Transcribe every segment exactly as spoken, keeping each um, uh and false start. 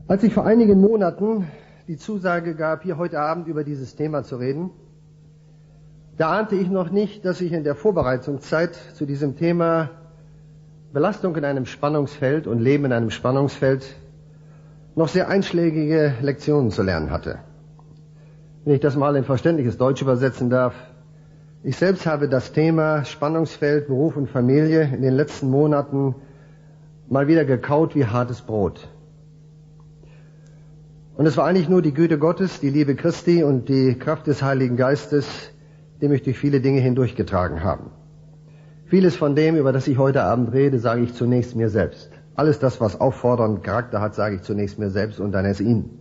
Als ich vor einigen Monaten die Zusage gab, hier heute Abend über dieses Thema zu reden, da ahnte ich noch nicht, dass ich in der Vorbereitungszeit zu diesem Thema Belastung in einem Spannungsfeld und Leben in einem Spannungsfeld noch sehr einschlägige Lektionen zu lernen hatte. Wenn ich das mal in verständliches Deutsch übersetzen darf: Ich selbst habe das Thema Spannungsfeld, Beruf und Familie in den letzten Monaten mal wieder gekaut wie hartes Brot. Und es war eigentlich nur die Güte Gottes, die Liebe Christi und die Kraft des Heiligen Geistes, die mich durch viele Dinge hindurchgetragen haben. Vieles von dem, über das ich heute Abend rede, sage ich zunächst mir selbst. Alles das, was auffordernd Charakter hat, sage ich zunächst mir selbst und dann erst Ihnen.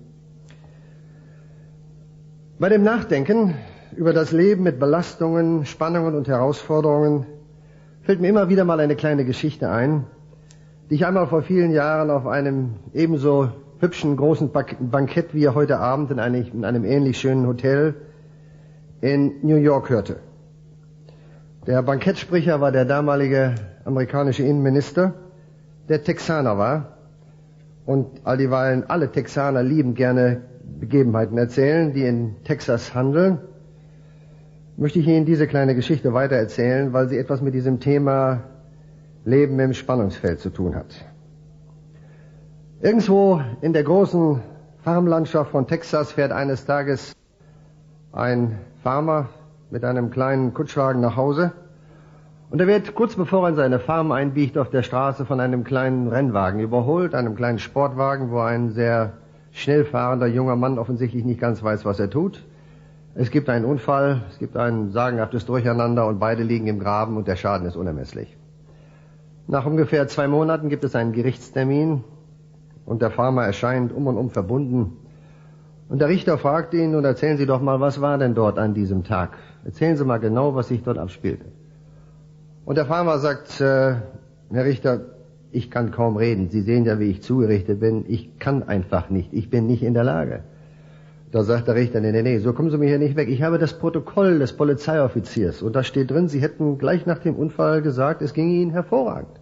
Bei dem Nachdenken über das Leben mit Belastungen, Spannungen und Herausforderungen fällt mir immer wieder mal eine kleine Geschichte ein, die ich einmal vor vielen Jahren auf einem ebenso hübschen großen Bankett wie heute Abend in einem, in einem ähnlich schönen Hotel in New York hörte. Der Bankettsprecher war der damalige amerikanische Innenminister, der Texaner war. Und all dieweil alle Texaner lieben gerne Begebenheiten erzählen, die in Texas handeln, möchte ich Ihnen diese kleine Geschichte weitererzählen, weil sie etwas mit diesem Thema Leben im Spannungsfeld zu tun hat. Irgendwo in der großen Farmlandschaft von Texas fährt eines Tages ein Farmer mit einem kleinen Kutschwagen nach Hause. Und er wird kurz bevor er in seine Farm einbiegt auf der Straße von einem kleinen Rennwagen überholt, einem kleinen Sportwagen, wo ein sehr schnell fahrender junger Mann offensichtlich nicht ganz weiß, was er tut. Es gibt einen Unfall, es gibt ein sagenhaftes Durcheinander und beide liegen im Graben und der Schaden ist unermesslich. Nach ungefähr zwei Monaten gibt es einen Gerichtstermin und der Farmer erscheint um und um verbunden. Und der Richter fragt ihn: Und erzählen Sie doch mal, was war denn dort an diesem Tag? Erzählen Sie mal genau, was sich dort abspielte. Und der Farmer sagt: äh, Herr Richter, ich kann kaum reden. Sie sehen ja, wie ich zugerichtet bin. Ich kann einfach nicht. Ich bin nicht in der Lage. Da sagt der Richter: Nee, nee, nee, so kommen Sie mir hier nicht weg. Ich habe das Protokoll des Polizeioffiziers und da steht drin, Sie hätten gleich nach dem Unfall gesagt, es ging Ihnen hervorragend.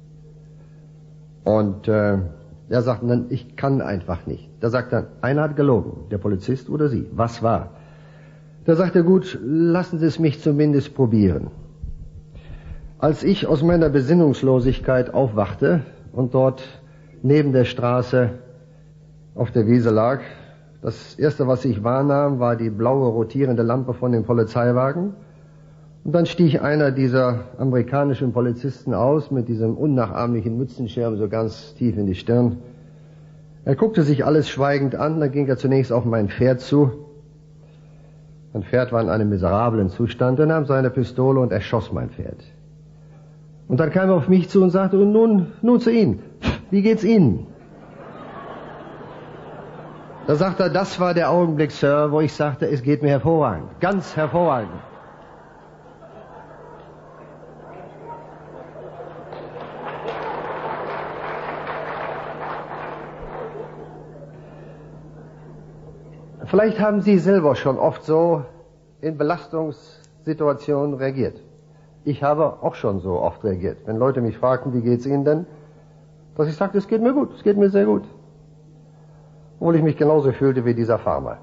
Und äh, er sagt dann: Ich kann einfach nicht. Da sagt er: Einer hat gelogen, der Polizist oder Sie. Was war? Da sagt er: Gut, lassen Sie es mich zumindest probieren. Als ich aus meiner Besinnungslosigkeit aufwachte und dort neben der Straße auf der Wiese lag, das Erste, was ich wahrnahm, war die blaue rotierende Lampe von dem Polizeiwagen. Und dann stieg einer dieser amerikanischen Polizisten aus mit diesem unnachahmlichen Mützenschirm so ganz tief in die Stirn. Er guckte sich alles schweigend an, dann ging er zunächst auf mein Pferd zu. Mein Pferd war in einem miserablen Zustand. Er nahm seine Pistole und erschoss mein Pferd. Und dann kam er auf mich zu und sagte: Und nun, nun zu Ihnen. Wie geht's Ihnen? Da sagt er: Das war der Augenblick, Sir, wo ich sagte, es geht mir hervorragend. Ganz hervorragend. Vielleicht haben Sie selber schon oft so in Belastungssituationen reagiert. Ich habe auch schon so oft reagiert. Wenn Leute mich fragten, wie geht's Ihnen denn? Dass ich sagte, es geht mir gut, es geht mir sehr gut. Obwohl ich mich genauso fühlte wie dieser Farmer.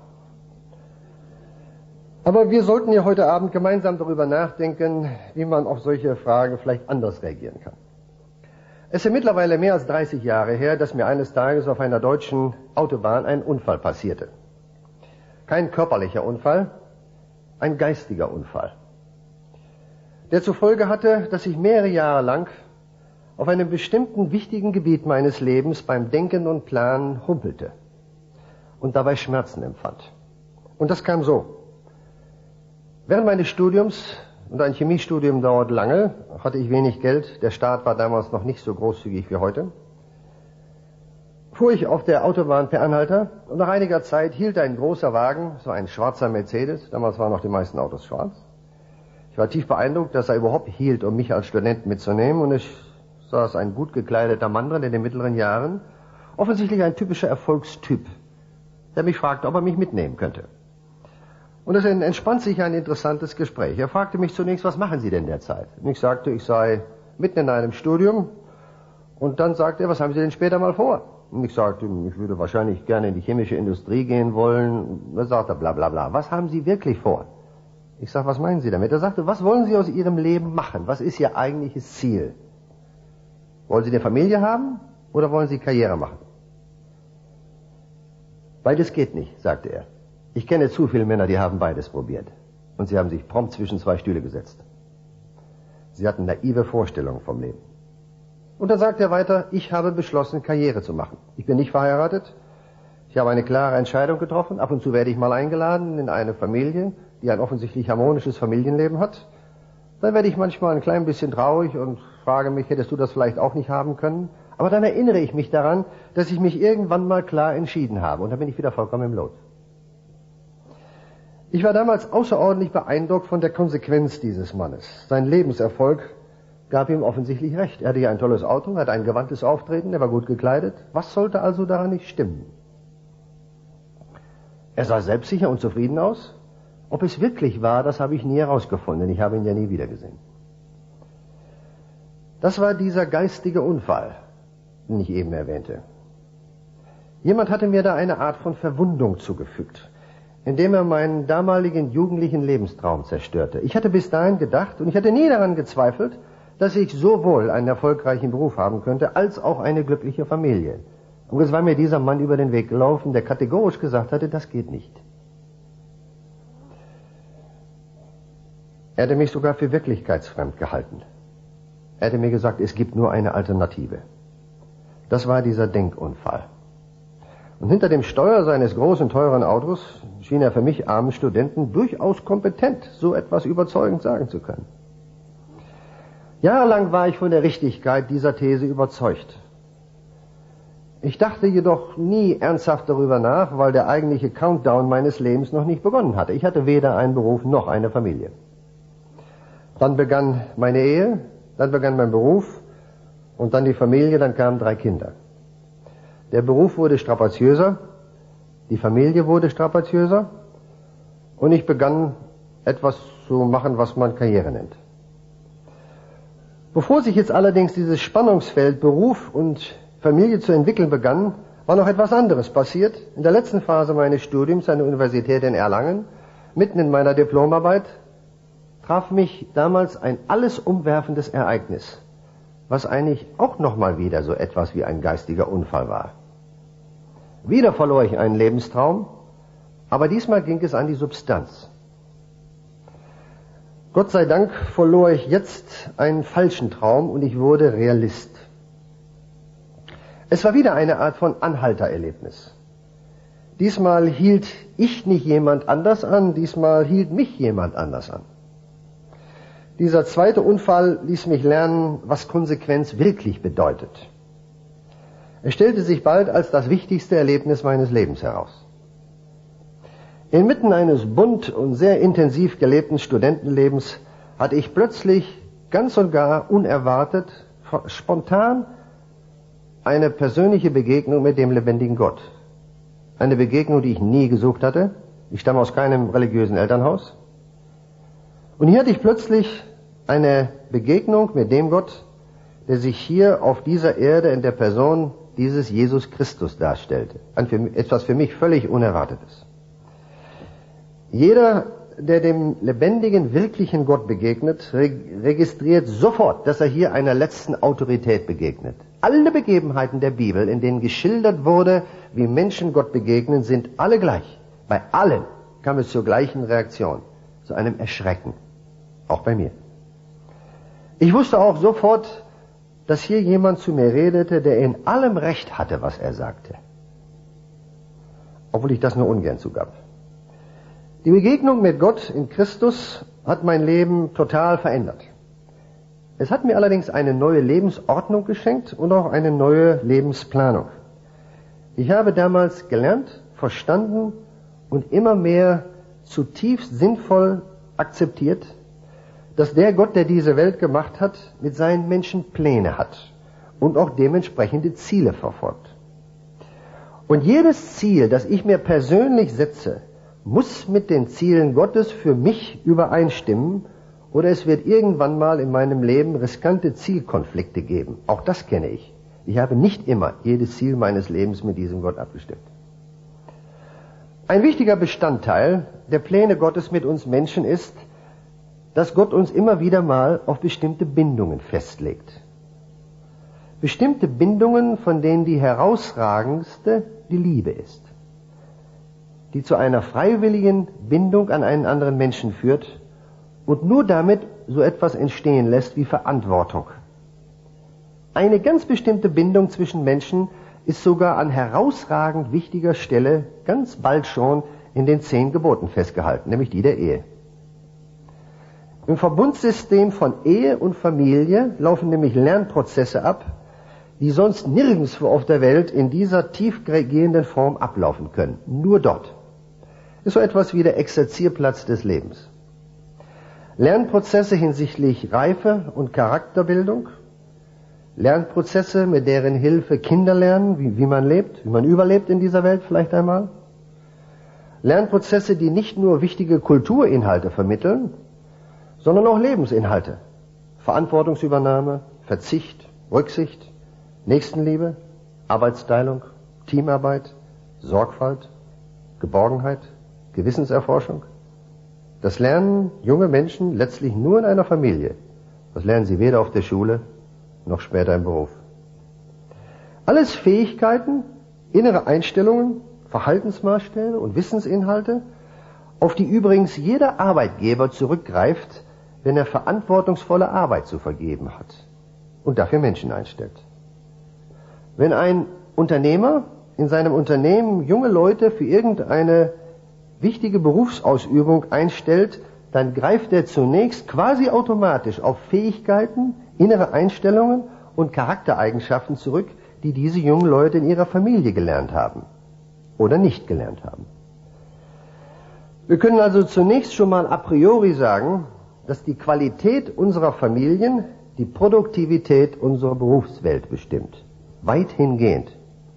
Aber wir sollten ja heute Abend gemeinsam darüber nachdenken, wie man auf solche Fragen vielleicht anders reagieren kann. Es ist mittlerweile mehr als dreißig Jahre her, dass mir eines Tages auf einer deutschen Autobahn ein Unfall passierte. Kein körperlicher Unfall, ein geistiger Unfall, der zur Folge hatte, dass ich mehrere Jahre lang auf einem bestimmten wichtigen Gebiet meines Lebens beim Denken und Planen humpelte und dabei Schmerzen empfand. Und das kam so. Während meines Studiums, und ein Chemiestudium dauert lange, hatte ich wenig Geld, der Staat war damals noch nicht so großzügig wie heute, fuhr ich auf der Autobahn per Anhalter und nach einiger Zeit hielt ein großer Wagen, so ein schwarzer Mercedes, damals waren noch die meisten Autos schwarz. Ich war tief beeindruckt, dass er überhaupt hielt, um mich als Student mitzunehmen, und es saß ein gut gekleideter Mann drin in den mittleren Jahren, offensichtlich ein typischer Erfolgstyp, der mich fragte, ob er mich mitnehmen könnte. Und es entspannt sich ein interessantes Gespräch. Er fragte mich zunächst: Was machen Sie denn derzeit? Und ich sagte, ich sei mitten in einem Studium. Und dann sagte er: Was haben Sie denn später mal vor? Und ich sagte, ich würde wahrscheinlich gerne in die chemische Industrie gehen wollen. Da sagte er, bla bla bla. Was haben Sie wirklich vor? Ich sage, was meinen Sie damit? Er sagte, was wollen Sie aus Ihrem Leben machen? Was ist Ihr eigentliches Ziel? Wollen Sie eine Familie haben oder wollen Sie Karriere machen? Beides geht nicht, sagte er. Ich kenne zu viele Männer, die haben beides probiert. Und sie haben sich prompt zwischen zwei Stühle gesetzt. Sie hatten naive Vorstellungen vom Leben. Und dann sagt er weiter, ich habe beschlossen, Karriere zu machen. Ich bin nicht verheiratet. Ich habe eine klare Entscheidung getroffen. Ab und zu werde ich mal eingeladen in eine Familie, die ein offensichtlich harmonisches Familienleben hat. Dann werde ich manchmal ein klein bisschen traurig und frage mich, hättest du das vielleicht auch nicht haben können? Aber dann erinnere ich mich daran, dass ich mich irgendwann mal klar entschieden habe. Und dann bin ich wieder vollkommen im Lot. Ich war damals außerordentlich beeindruckt von der Konsequenz dieses Mannes. Sein Lebenserfolg gab ihm offensichtlich recht. Er hatte ja ein tolles Auto, hat ein gewandtes Auftreten, er war gut gekleidet. Was sollte also daran nicht stimmen? Er sah selbstsicher und zufrieden aus. Ob es wirklich war, das habe ich nie herausgefunden. Ich habe ihn ja nie wiedergesehen. Das war dieser geistige Unfall, den ich eben erwähnte. Jemand hatte mir da eine Art von Verwundung zugefügt, indem er meinen damaligen jugendlichen Lebenstraum zerstörte. Ich hatte bis dahin gedacht und ich hatte nie daran gezweifelt, dass ich sowohl einen erfolgreichen Beruf haben könnte, als auch eine glückliche Familie. Und es war mir dieser Mann über den Weg gelaufen, der kategorisch gesagt hatte, das geht nicht. Er hatte mich sogar für wirklichkeitsfremd gehalten. Er hatte mir gesagt, es gibt nur eine Alternative. Das war dieser Denkunfall. Und hinter dem Steuer seines großen, teuren Autos schien er für mich, armen Studenten, durchaus kompetent, so etwas überzeugend sagen zu können. Jahrelang war ich von der Richtigkeit dieser These überzeugt. Ich dachte jedoch nie ernsthaft darüber nach, weil der eigentliche Countdown meines Lebens noch nicht begonnen hatte. Ich hatte weder einen Beruf noch eine Familie. Dann begann meine Ehe, dann begann mein Beruf und dann die Familie, dann kamen drei Kinder. Der Beruf wurde strapaziöser, die Familie wurde strapaziöser und ich begann etwas zu machen, was man Karriere nennt. Bevor sich jetzt allerdings dieses Spannungsfeld Beruf und Familie zu entwickeln begann, war noch etwas anderes passiert. In der letzten Phase meines Studiums an der Universität in Erlangen, mitten in meiner Diplomarbeit, traf mich damals ein alles umwerfendes Ereignis, was eigentlich auch nochmal wieder so etwas wie ein geistiger Unfall war. Wieder verlor ich einen Lebenstraum, aber diesmal ging es an die Substanz. Gott sei Dank verlor ich jetzt einen falschen Traum und ich wurde Realist. Es war wieder eine Art von Anhaltererlebnis. Diesmal hielt ich nicht jemand anders an, diesmal hielt mich jemand anders an. Dieser zweite Unfall ließ mich lernen, was Konsequenz wirklich bedeutet. Es stellte sich bald als das wichtigste Erlebnis meines Lebens heraus. Inmitten eines bunt und sehr intensiv gelebten Studentenlebens hatte ich plötzlich ganz und gar unerwartet, spontan eine persönliche Begegnung mit dem lebendigen Gott. Eine Begegnung, die ich nie gesucht hatte. Ich stamme aus keinem religiösen Elternhaus. Und hier hatte ich plötzlich eine Begegnung mit dem Gott, der sich hier auf dieser Erde in der Person dieses Jesus Christus darstellte. Etwas für mich völlig Unerwartetes. Jeder, der dem lebendigen, wirklichen Gott begegnet, registriert sofort, dass er hier einer letzten Autorität begegnet. Alle Begebenheiten der Bibel, in denen geschildert wurde, wie Menschen Gott begegnen, sind alle gleich. Bei allen kam es zur gleichen Reaktion, zu einem Erschrecken. Auch bei mir. Ich wusste auch sofort, dass hier jemand zu mir redete, der in allem Recht hatte, was er sagte. Obwohl ich das nur ungern zugab. Die Begegnung mit Gott in Christus hat mein Leben total verändert. Es hat mir allerdings eine neue Lebensordnung geschenkt und auch eine neue Lebensplanung. Ich habe damals gelernt, verstanden und immer mehr zutiefst sinnvoll akzeptiert, dass der Gott, der diese Welt gemacht hat, mit seinen Menschen Pläne hat und auch dementsprechende Ziele verfolgt. Und jedes Ziel, das ich mir persönlich setze, muss mit den Zielen Gottes für mich übereinstimmen, oder es wird irgendwann mal in meinem Leben riskante Zielkonflikte geben. Auch das kenne ich. Ich habe nicht immer jedes Ziel meines Lebens mit diesem Gott abgestimmt. Ein wichtiger Bestandteil der Pläne Gottes mit uns Menschen ist, dass Gott uns immer wieder mal auf bestimmte Bindungen festlegt. Bestimmte Bindungen, von denen die herausragendste die Liebe ist, die zu einer freiwilligen Bindung an einen anderen Menschen führt und nur damit so etwas entstehen lässt wie Verantwortung. Eine ganz bestimmte Bindung zwischen Menschen ist sogar an herausragend wichtiger Stelle ganz bald schon in den zehn Geboten festgehalten, nämlich die der Ehe. Im Verbundsystem von Ehe und Familie laufen nämlich Lernprozesse ab, die sonst nirgendwo auf der Welt in dieser tiefgehenden Form ablaufen können. Nur dort. Ist so etwas wie der Exerzierplatz des Lebens. Lernprozesse hinsichtlich Reife und Charakterbildung, Lernprozesse, mit deren Hilfe Kinder lernen, wie, wie man lebt, wie man überlebt in dieser Welt vielleicht einmal. Lernprozesse, die nicht nur wichtige Kulturinhalte vermitteln, sondern auch Lebensinhalte. Verantwortungsübernahme, Verzicht, Rücksicht, Nächstenliebe, Arbeitsteilung, Teamarbeit, Sorgfalt, Geborgenheit, Gewissenserforschung. Das lernen junge Menschen letztlich nur in einer Familie. Das lernen sie weder auf der Schule noch später im Beruf. Alles Fähigkeiten, innere Einstellungen, Verhaltensmaßstäbe und Wissensinhalte, auf die übrigens jeder Arbeitgeber zurückgreift, wenn er verantwortungsvolle Arbeit zu vergeben hat und dafür Menschen einstellt. Wenn ein Unternehmer in seinem Unternehmen junge Leute für irgendeine wichtige Berufsausübung einstellt, dann greift er zunächst quasi automatisch auf Fähigkeiten, innere Einstellungen und Charaktereigenschaften zurück, die diese jungen Leute in ihrer Familie gelernt haben oder nicht gelernt haben. Wir können also zunächst schon mal a priori sagen, dass die Qualität unserer Familien die Produktivität unserer Berufswelt bestimmt. Weithingehend.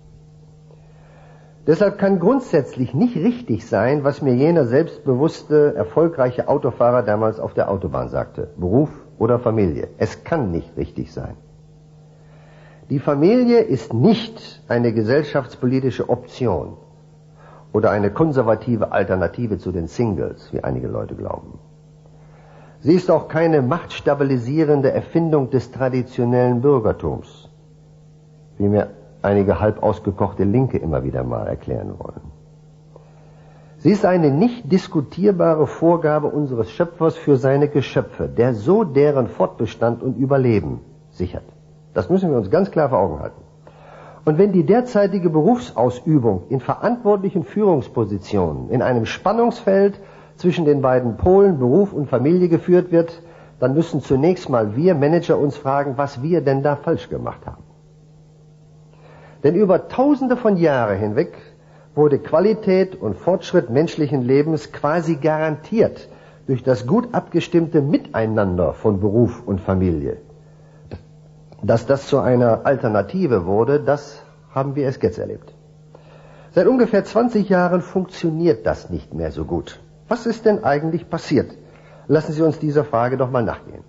Deshalb kann grundsätzlich nicht richtig sein, was mir jener selbstbewusste, erfolgreiche Autofahrer damals auf der Autobahn sagte. Beruf oder Familie. Es kann nicht richtig sein. Die Familie ist nicht eine gesellschaftspolitische Option oder eine konservative Alternative zu den Singles, wie einige Leute glauben. Sie ist auch keine machtstabilisierende Erfindung des traditionellen Bürgertums, wie mir einige halb ausgekochte Linke immer wieder mal erklären wollen. Sie ist eine nicht diskutierbare Vorgabe unseres Schöpfers für seine Geschöpfe, der so deren Fortbestand und Überleben sichert. Das müssen wir uns ganz klar vor Augen halten. Und wenn die derzeitige Berufsausübung in verantwortlichen Führungspositionen in einem Spannungsfeld zwischen den beiden Polen Beruf und Familie geführt wird, dann müssen zunächst mal wir Manager uns fragen, was wir denn da falsch gemacht haben. Denn über Tausende von Jahren hinweg wurde Qualität und Fortschritt menschlichen Lebens quasi garantiert durch das gut abgestimmte Miteinander von Beruf und Familie. Dass das zu einer Alternative wurde, das haben wir erst jetzt erlebt. Seit ungefähr zwanzig Jahren funktioniert das nicht mehr so gut. Was ist denn eigentlich passiert? Lassen Sie uns dieser Frage doch mal nachgehen.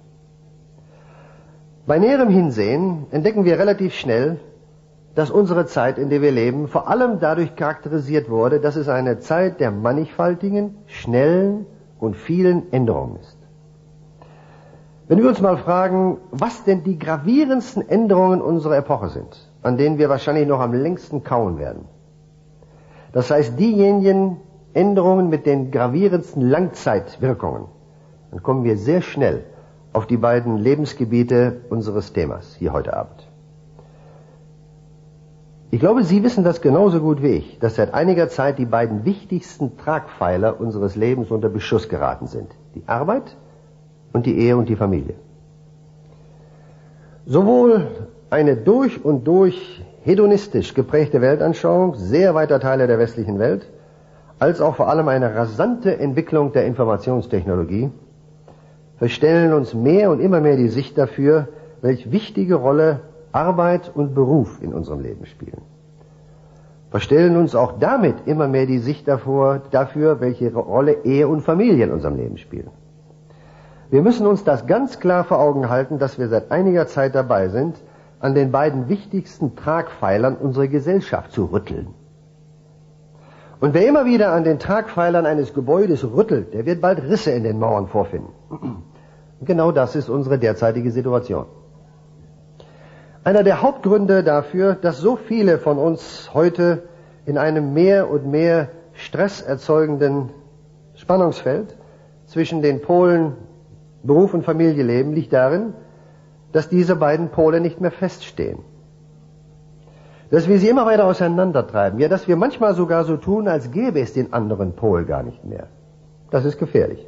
Bei näherem Hinsehen entdecken wir relativ schnell, dass unsere Zeit, in der wir leben, vor allem dadurch charakterisiert wurde, dass es eine Zeit der mannigfaltigen, schnellen und vielen Änderungen ist. Wenn wir uns mal fragen, was denn die gravierendsten Änderungen unserer Epoche sind, an denen wir wahrscheinlich noch am längsten kauen werden. Das heißt, diejenigen Änderungen mit den gravierendsten Langzeitwirkungen, dann kommen wir sehr schnell auf die beiden Lebensgebiete unseres Themas hier heute Abend. Ich glaube, Sie wissen das genauso gut wie ich, dass seit einiger Zeit die beiden wichtigsten Tragpfeiler unseres Lebens unter Beschuss geraten sind. Die Arbeit und die Ehe und die Familie. Sowohl eine durch und durch hedonistisch geprägte Weltanschauung sehr weiter Teile der westlichen Welt, als auch vor allem eine rasante Entwicklung der Informationstechnologie verstellen uns mehr und immer mehr die Sicht dafür, welche wichtige Rolle Arbeit und Beruf in unserem Leben spielen. Verstellen uns auch damit immer mehr die Sicht davor, dafür, welche Rolle Ehe und Familie in unserem Leben spielen. Wir müssen uns das ganz klar vor Augen halten, dass wir seit einiger Zeit dabei sind, an den beiden wichtigsten Tragpfeilern unserer Gesellschaft zu rütteln. Und wer immer wieder an den Tragpfeilern eines Gebäudes rüttelt, der wird bald Risse in den Mauern vorfinden. Und genau das ist unsere derzeitige Situation. Einer der Hauptgründe dafür, dass so viele von uns heute in einem mehr und mehr stresserzeugenden Spannungsfeld zwischen den Polen Beruf und Familie leben, liegt darin, dass diese beiden Pole nicht mehr feststehen. Dass wir sie immer weiter auseinandertreiben, ja, dass wir manchmal sogar so tun, als gäbe es den anderen Pol gar nicht mehr. Das ist gefährlich.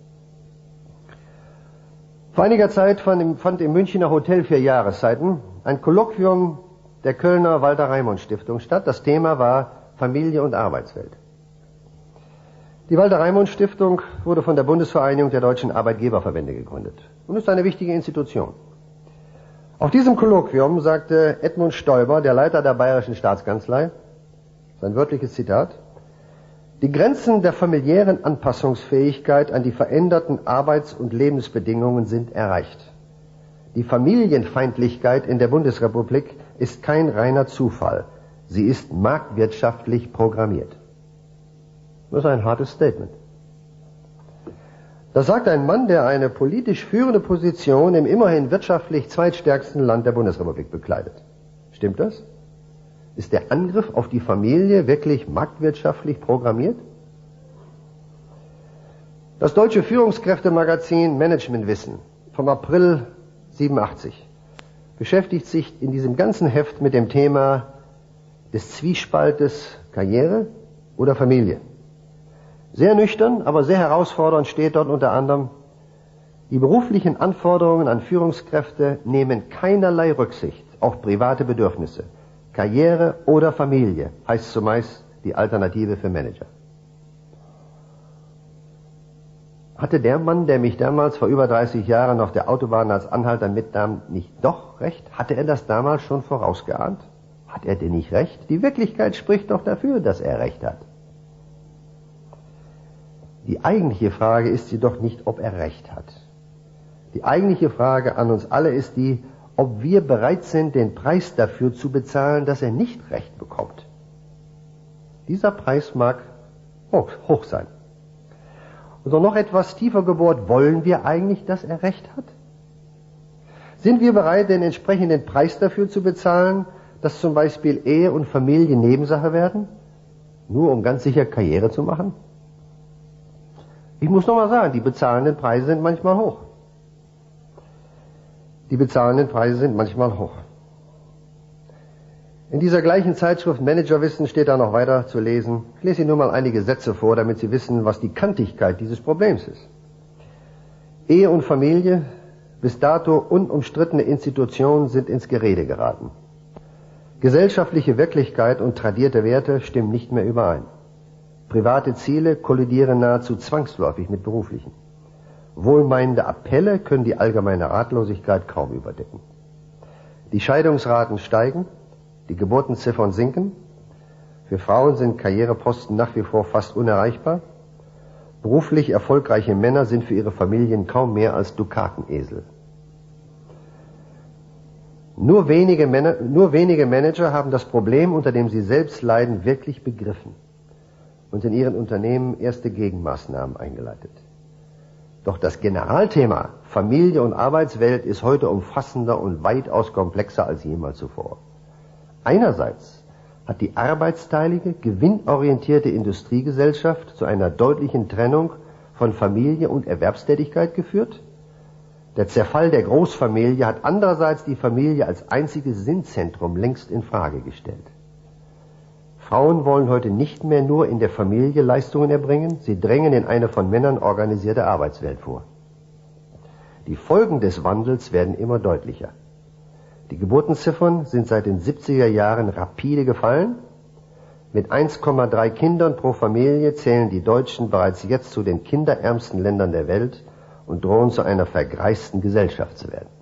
Vor einiger Zeit fand im, fand im Münchner Hotel Vier Jahreszeiten ein Kolloquium der Kölner Walter-Reimond-Stiftung statt. Das Thema war Familie und Arbeitswelt. Die Walter-Reimond-Stiftung wurde von der Bundesvereinigung der deutschen Arbeitgeberverbände gegründet und ist eine wichtige Institution. Auf diesem Kolloquium sagte Edmund Stoiber, der Leiter der Bayerischen Staatskanzlei, sein wörtliches Zitat: Die Grenzen der familiären Anpassungsfähigkeit an die veränderten Arbeits- und Lebensbedingungen sind erreicht. Die Familienfeindlichkeit in der Bundesrepublik ist kein reiner Zufall. Sie ist marktwirtschaftlich programmiert. Das ist ein hartes Statement. Das sagt ein Mann, der eine politisch führende Position im immerhin wirtschaftlich zweitstärksten Land der Bundesrepublik bekleidet. Stimmt das? Ist der Angriff auf die Familie wirklich marktwirtschaftlich programmiert? Das deutsche Führungskräftemagazin Managementwissen vom April siebenundachtzig beschäftigt sich in diesem ganzen Heft mit dem Thema des Zwiespaltes Karriere oder Familie. Sehr nüchtern, aber sehr herausfordernd steht dort unter anderem: Die beruflichen Anforderungen an Führungskräfte nehmen keinerlei Rücksicht auf private Bedürfnisse. Karriere oder Familie heißt zumeist die Alternative für Manager. Hatte der Mann, der mich damals vor über dreißig Jahren auf der Autobahn als Anhalter mitnahm, nicht doch recht? Hatte er das damals schon vorausgeahnt? Hat er denn nicht recht? Die Wirklichkeit spricht doch dafür, dass er recht hat. Die eigentliche Frage ist jedoch nicht, ob er recht hat. Die eigentliche Frage an uns alle ist die, ob wir bereit sind, den Preis dafür zu bezahlen, dass er nicht recht bekommt. Dieser Preis mag hoch, hoch sein. Und noch etwas tiefer gebohrt, wollen wir eigentlich, dass er recht hat? Sind wir bereit, den entsprechenden Preis dafür zu bezahlen, dass zum Beispiel Ehe und Familie Nebensache werden, nur um ganz sicher Karriere zu machen? Ich muss nochmal sagen, die bezahlenden Preise sind manchmal hoch. Die bezahlenden Preise sind manchmal hoch. In dieser gleichen Zeitschrift Managerwissen steht da noch weiter zu lesen. Ich lese Ihnen nur mal einige Sätze vor, damit Sie wissen, was die Kantigkeit dieses Problems ist. Ehe und Familie, bis dato unumstrittene Institutionen, sind ins Gerede geraten. Gesellschaftliche Wirklichkeit und tradierte Werte stimmen nicht mehr überein. Private Ziele kollidieren nahezu zwangsläufig mit beruflichen. Wohlmeinende Appelle können die allgemeine Ratlosigkeit kaum überdecken. Die Scheidungsraten steigen, die Geburtenziffern sinken. Für Frauen sind Karriereposten nach wie vor fast unerreichbar. Beruflich erfolgreiche Männer sind für ihre Familien kaum mehr als Dukatenesel. Nur wenige, Männer, nur wenige Manager haben das Problem, unter dem sie selbst leiden, wirklich begriffen und in ihren Unternehmen erste Gegenmaßnahmen eingeleitet. Doch das Generalthema Familie und Arbeitswelt ist heute umfassender und weitaus komplexer als jemals zuvor. Einerseits hat die arbeitsteilige, gewinnorientierte Industriegesellschaft zu einer deutlichen Trennung von Familie und Erwerbstätigkeit geführt. Der Zerfall der Großfamilie hat andererseits die Familie als einziges Sinnzentrum längst in Frage gestellt. Frauen wollen heute nicht mehr nur in der Familie Leistungen erbringen, sie drängen in eine von Männern organisierte Arbeitswelt vor. Die Folgen des Wandels werden immer deutlicher. Die Geburtenziffern sind seit den siebziger Jahren rapide gefallen. Mit eins Komma drei Kindern pro Familie zählen die Deutschen bereits jetzt zu den kinderärmsten Ländern der Welt und drohen zu einer vergreisten Gesellschaft zu werden.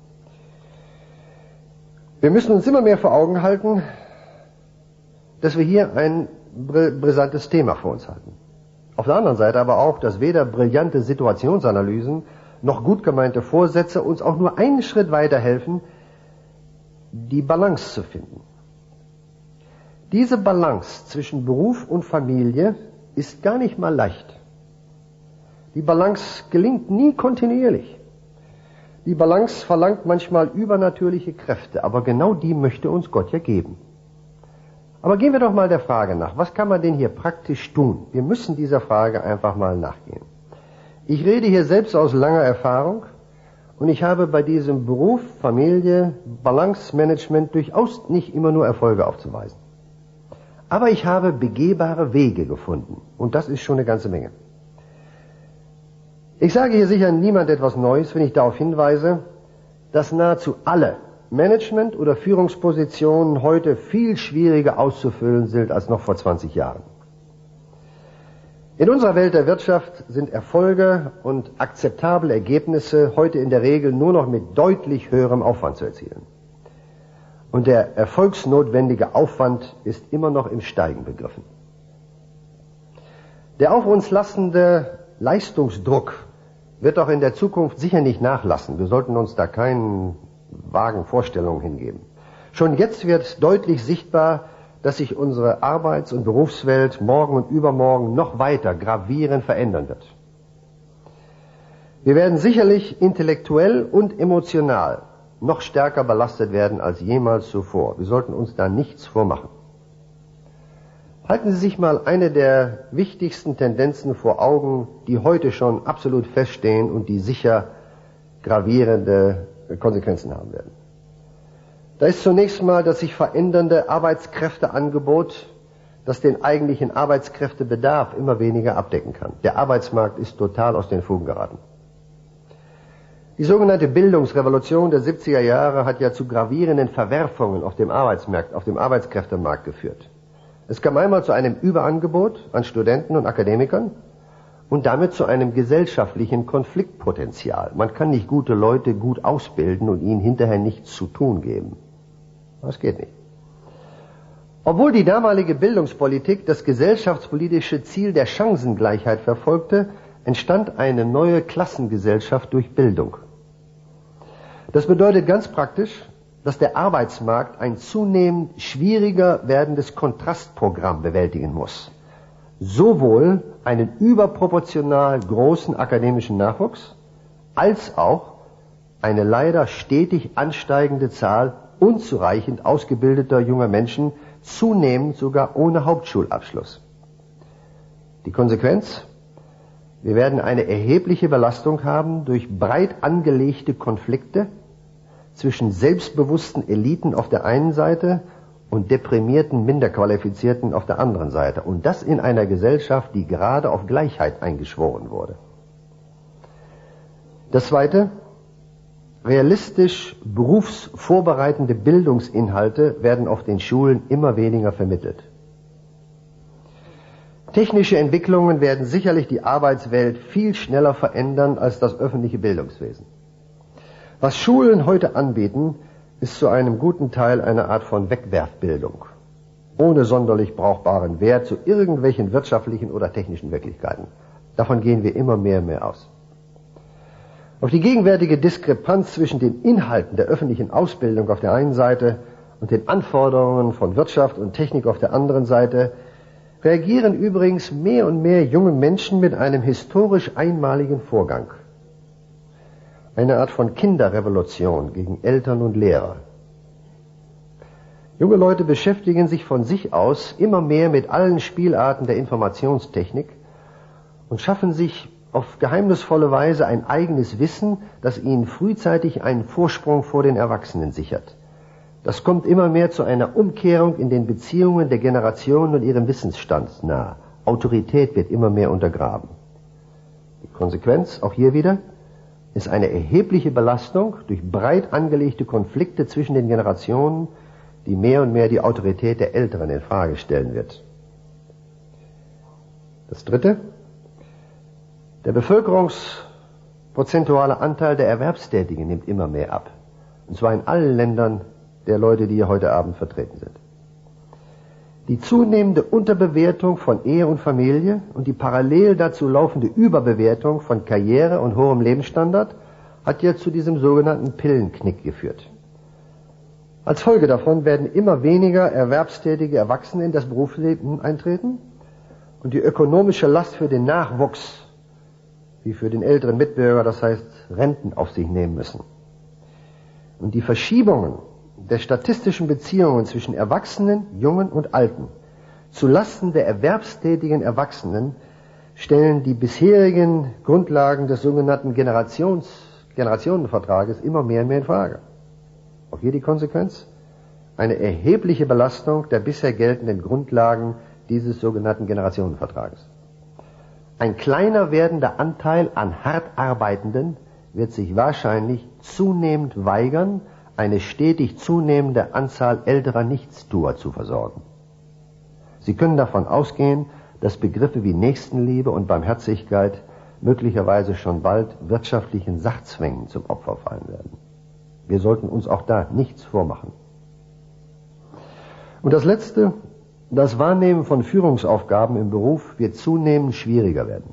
Wir müssen uns immer mehr vor Augen halten, dass wir hier ein brisantes Thema vor uns halten. Auf der anderen Seite aber auch, dass weder brillante Situationsanalysen noch gut gemeinte Vorsätze uns auch nur einen Schritt weiterhelfen, die Balance zu finden. Diese Balance zwischen Beruf und Familie ist gar nicht mal leicht. Die Balance gelingt nie kontinuierlich. Die Balance verlangt manchmal übernatürliche Kräfte, aber genau die möchte uns Gott ja geben. Aber gehen wir doch mal der Frage nach, was kann man denn hier praktisch tun? Wir müssen dieser Frage einfach mal nachgehen. Ich rede hier selbst aus langer Erfahrung und ich habe bei diesem Beruf, Familie, Balance-Management durchaus nicht immer nur Erfolge aufzuweisen. Aber ich habe begehbare Wege gefunden und das ist schon eine ganze Menge. Ich sage hier sicher niemand etwas Neues, wenn ich darauf hinweise, dass nahezu alle Management- oder Führungspositionen heute viel schwieriger auszufüllen sind als noch vor zwanzig Jahren. In unserer Welt der Wirtschaft sind Erfolge und akzeptable Ergebnisse heute in der Regel nur noch mit deutlich höherem Aufwand zu erzielen. Und der erfolgsnotwendige Aufwand ist immer noch im Steigen begriffen. Der auf uns lastende Leistungsdruck wird auch in der Zukunft sicher nicht nachlassen. Wir sollten uns da keinen vagen Vorstellungen hingeben. Schon jetzt wird deutlich sichtbar, dass sich unsere Arbeits- und Berufswelt morgen und übermorgen noch weiter gravierend verändern wird. Wir werden sicherlich intellektuell und emotional noch stärker belastet werden als jemals zuvor. Wir sollten uns da nichts vormachen. Halten Sie sich mal eine der wichtigsten Tendenzen vor Augen, die heute schon absolut feststehen und die sicher gravierende Konsequenzen haben werden. Da ist zunächst mal das sich verändernde Arbeitskräfteangebot, das den eigentlichen Arbeitskräftebedarf immer weniger abdecken kann. Der Arbeitsmarkt ist total aus den Fugen geraten. Die sogenannte Bildungsrevolution der siebziger Jahre hat ja zu gravierenden Verwerfungen auf dem Arbeitsmarkt, auf dem Arbeitskräftemarkt geführt. Es kam einmal zu einem Überangebot an Studenten und Akademikern und damit zu einem gesellschaftlichen Konfliktpotenzial. Man kann nicht gute Leute gut ausbilden und ihnen hinterher nichts zu tun geben. Das geht nicht. Obwohl die damalige Bildungspolitik das gesellschaftspolitische Ziel der Chancengleichheit verfolgte, entstand eine neue Klassengesellschaft durch Bildung. Das bedeutet ganz praktisch, dass der Arbeitsmarkt ein zunehmend schwieriger werdendes Kontrastprogramm bewältigen muss. Sowohl einen überproportional großen akademischen Nachwuchs, als auch eine leider stetig ansteigende Zahl unzureichend ausgebildeter junger Menschen, zunehmend sogar ohne Hauptschulabschluss. Die Konsequenz? Wir werden eine erhebliche Belastung haben durch breit angelegte Konflikte zwischen selbstbewussten Eliten auf der einen Seite und deprimierten, minderqualifizierten auf der anderen Seite. Und das in einer Gesellschaft, die gerade auf Gleichheit eingeschworen wurde. Das Zweite, realistisch berufsvorbereitende Bildungsinhalte werden auf den Schulen immer weniger vermittelt. Technische Entwicklungen werden sicherlich die Arbeitswelt viel schneller verändern als das öffentliche Bildungswesen. Was Schulen heute anbieten, ist zu einem guten Teil eine Art von Wegwerfbildung, ohne sonderlich brauchbaren Wert zu irgendwelchen wirtschaftlichen oder technischen Wirklichkeiten. Davon gehen wir immer mehr und mehr aus. Auf die gegenwärtige Diskrepanz zwischen den Inhalten der öffentlichen Ausbildung auf der einen Seite und den Anforderungen von Wirtschaft und Technik auf der anderen Seite reagieren übrigens mehr und mehr junge Menschen mit einem historisch einmaligen Vorgang. Eine Art von Kinderrevolution gegen Eltern und Lehrer. Junge Leute beschäftigen sich von sich aus immer mehr mit allen Spielarten der Informationstechnik und schaffen sich auf geheimnisvolle Weise ein eigenes Wissen, das ihnen frühzeitig einen Vorsprung vor den Erwachsenen sichert. Das kommt immer mehr zu einer Umkehrung in den Beziehungen der Generationen und ihrem Wissensstand nahe. Autorität wird immer mehr untergraben. Die Konsequenz, auch hier wieder, ist eine erhebliche Belastung durch breit angelegte Konflikte zwischen den Generationen, die mehr und mehr die Autorität der Älteren in Frage stellen wird. Das Dritte, der bevölkerungsprozentuale Anteil der Erwerbstätigen nimmt immer mehr ab. Und zwar in allen Ländern der Leute, die hier heute Abend vertreten sind. Die zunehmende Unterbewertung von Ehe und Familie und die parallel dazu laufende Überbewertung von Karriere und hohem Lebensstandard hat ja zu diesem sogenannten Pillenknick geführt. Als Folge davon werden immer weniger erwerbstätige Erwachsene in das Berufsleben eintreten und die ökonomische Last für den Nachwuchs, wie für den älteren Mitbürger, das heißt Renten, auf sich nehmen müssen. Und die Verschiebungen der statistischen Beziehungen zwischen Erwachsenen, Jungen und Alten zu Lasten der erwerbstätigen Erwachsenen stellen die bisherigen Grundlagen des sogenannten Generations, Generationenvertrages immer mehr und mehr in Frage. Auch hier die Konsequenz: eine erhebliche Belastung der bisher geltenden Grundlagen dieses sogenannten Generationenvertrages. Ein kleiner werdender Anteil an hart Arbeitenden wird sich wahrscheinlich zunehmend weigern, eine stetig zunehmende Anzahl älterer Nichtstuer zu versorgen. Sie können davon ausgehen, dass Begriffe wie Nächstenliebe und Barmherzigkeit möglicherweise schon bald wirtschaftlichen Sachzwängen zum Opfer fallen werden. Wir sollten uns auch da nichts vormachen. Und das Letzte: Das Wahrnehmen von Führungsaufgaben im Beruf wird zunehmend schwieriger werden.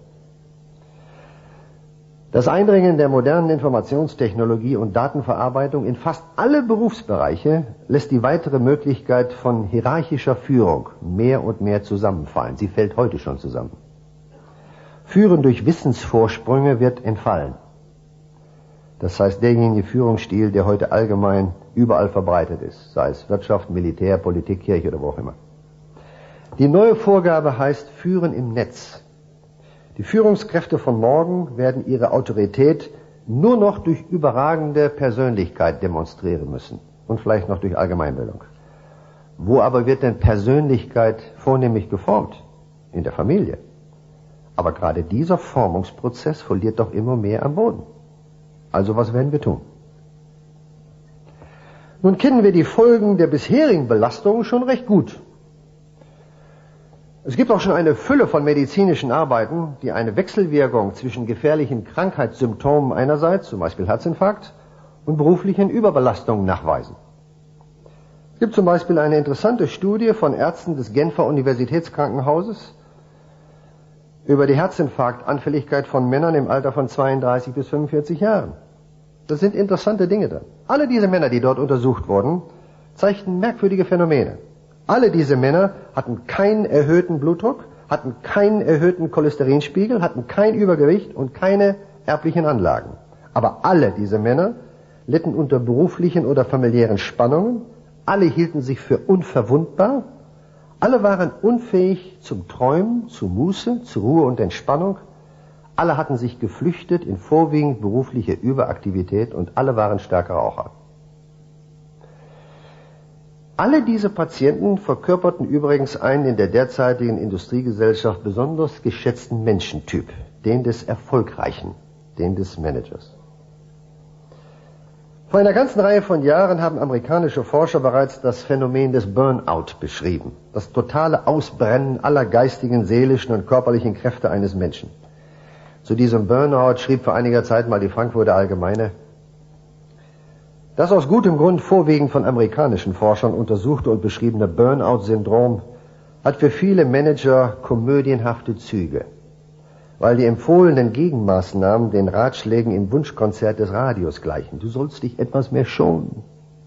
Das Eindringen der modernen Informationstechnologie und Datenverarbeitung in fast alle Berufsbereiche lässt die weitere Möglichkeit von hierarchischer Führung mehr und mehr zusammenfallen. Sie fällt heute schon zusammen. Führen durch Wissensvorsprünge wird entfallen. Das heißt, derjenige Führungsstil, der heute allgemein überall verbreitet ist, sei es Wirtschaft, Militär, Politik, Kirche oder wo auch immer. Die neue Vorgabe heißt Führen im Netz. Die Führungskräfte von morgen werden ihre Autorität nur noch durch überragende Persönlichkeit demonstrieren müssen und vielleicht noch durch Allgemeinbildung. Wo aber wird denn Persönlichkeit vornehmlich geformt? In der Familie. Aber gerade dieser Formungsprozess verliert doch immer mehr am Boden. Also was werden wir tun? Nun kennen wir die Folgen der bisherigen Belastungen schon recht gut. Es gibt auch schon eine Fülle von medizinischen Arbeiten, die eine Wechselwirkung zwischen gefährlichen Krankheitssymptomen einerseits, zum Beispiel Herzinfarkt, und beruflichen Überbelastungen nachweisen. Es gibt zum Beispiel eine interessante Studie von Ärzten des Genfer Universitätskrankenhauses über die Herzinfarktanfälligkeit von Männern im Alter von zweiunddreißig bis fünfundvierzig Jahren. Das sind interessante Dinge drin. Alle diese Männer, die dort untersucht wurden, zeigten merkwürdige Phänomene. Alle diese Männer hatten keinen erhöhten Blutdruck, hatten keinen erhöhten Cholesterinspiegel, hatten kein Übergewicht und keine erblichen Anlagen. Aber alle diese Männer litten unter beruflichen oder familiären Spannungen, alle hielten sich für unverwundbar, alle waren unfähig zum Träumen, zu Muße, zur Ruhe und Entspannung, alle hatten sich geflüchtet in vorwiegend berufliche Überaktivität und alle waren starke Raucher. Alle diese Patienten verkörperten übrigens einen in der derzeitigen Industriegesellschaft besonders geschätzten Menschentyp, den des Erfolgreichen, den des Managers. Vor einer ganzen Reihe von Jahren haben amerikanische Forscher bereits das Phänomen des Burnout beschrieben, das totale Ausbrennen aller geistigen, seelischen und körperlichen Kräfte eines Menschen. Zu diesem Burnout schrieb vor einiger Zeit mal die Frankfurter Allgemeine: Das aus gutem Grund vorwiegend von amerikanischen Forschern untersuchte und beschriebene Burnout-Syndrom hat für viele Manager komödienhafte Züge, weil die empfohlenen Gegenmaßnahmen den Ratschlägen im Wunschkonzert des Radios gleichen. Du sollst dich etwas mehr schonen.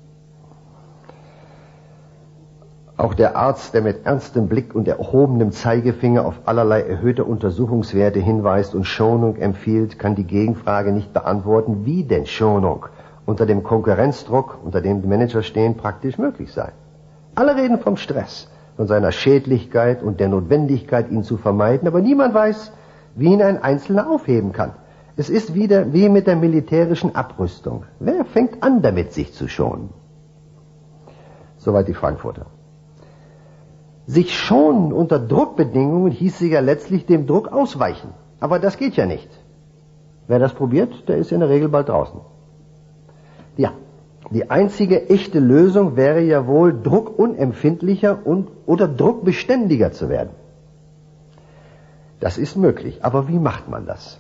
Auch der Arzt, der mit ernstem Blick und erhobenem Zeigefinger auf allerlei erhöhte Untersuchungswerte hinweist und Schonung empfiehlt, kann die Gegenfrage nicht beantworten, wie denn Schonung unter dem Konkurrenzdruck, unter dem die Manager stehen, praktisch möglich sei. Alle reden vom Stress, von seiner Schädlichkeit und der Notwendigkeit, ihn zu vermeiden, aber niemand weiß, wie ihn ein Einzelner aufheben kann. Es ist wieder wie mit der militärischen Abrüstung. Wer fängt an damit, sich zu schonen? Soweit die Frankfurter. Sich schonen unter Druckbedingungen hieße ja letztlich dem Druck ausweichen. Aber das geht ja nicht. Wer das probiert, der ist in der Regel bald draußen. Ja, die einzige echte Lösung wäre ja wohl, druckunempfindlicher und oder druckbeständiger zu werden. Das ist möglich, aber wie macht man das?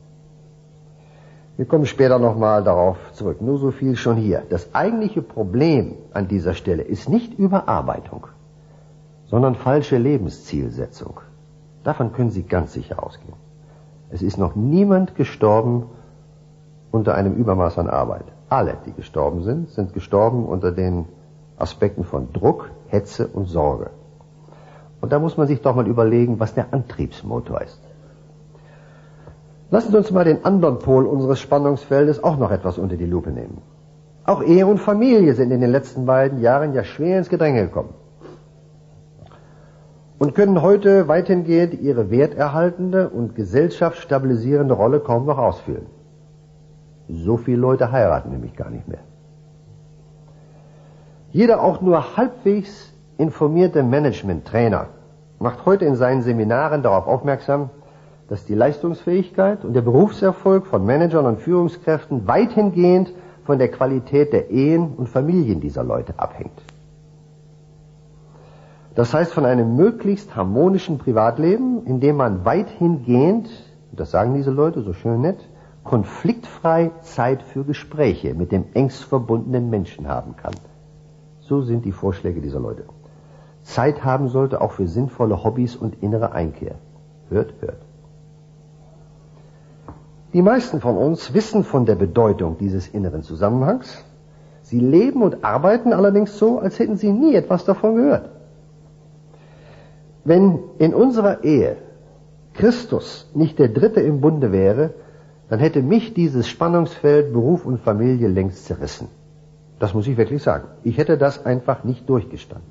Wir kommen später nochmal darauf zurück. Nur so viel schon hier. Das eigentliche Problem an dieser Stelle ist nicht Überarbeitung, sondern falsche Lebenszielsetzung. Davon können Sie ganz sicher ausgehen. Es ist noch niemand gestorben unter einem Übermaß an Arbeit. Alle, die gestorben sind, sind gestorben unter den Aspekten von Druck, Hetze und Sorge. Und da muss man sich doch mal überlegen, was der Antriebsmotor ist. Lassen Sie uns mal den anderen Pol unseres Spannungsfeldes auch noch etwas unter die Lupe nehmen. Auch Ehe und Familie sind in den letzten beiden Jahren ja schwer ins Gedränge gekommen und können heute weitgehend ihre werterhaltende und gesellschaftsstabilisierende Rolle kaum noch ausfüllen. So viele Leute heiraten nämlich gar nicht mehr. Jeder auch nur halbwegs informierte Management-Trainer macht heute in seinen Seminaren darauf aufmerksam, dass die Leistungsfähigkeit und der Berufserfolg von Managern und Führungskräften weitgehend von der Qualität der Ehen und Familien dieser Leute abhängt. Das heißt von einem möglichst harmonischen Privatleben, in dem man weitgehend, das sagen diese Leute so schön nett, konfliktfrei Zeit für Gespräche mit dem engst verbundenen Menschen haben kann. So sind die Vorschläge dieser Leute. Zeit haben sollte auch für sinnvolle Hobbys und innere Einkehr. Hört, hört. Die meisten von uns wissen von der Bedeutung dieses inneren Zusammenhangs. Sie leben und arbeiten allerdings so, als hätten sie nie etwas davon gehört. Wenn in unserer Ehe Christus nicht der Dritte im Bunde wäre, dann hätte mich dieses Spannungsfeld Beruf und Familie längst zerrissen. Das muss ich wirklich sagen. Ich hätte das einfach nicht durchgestanden.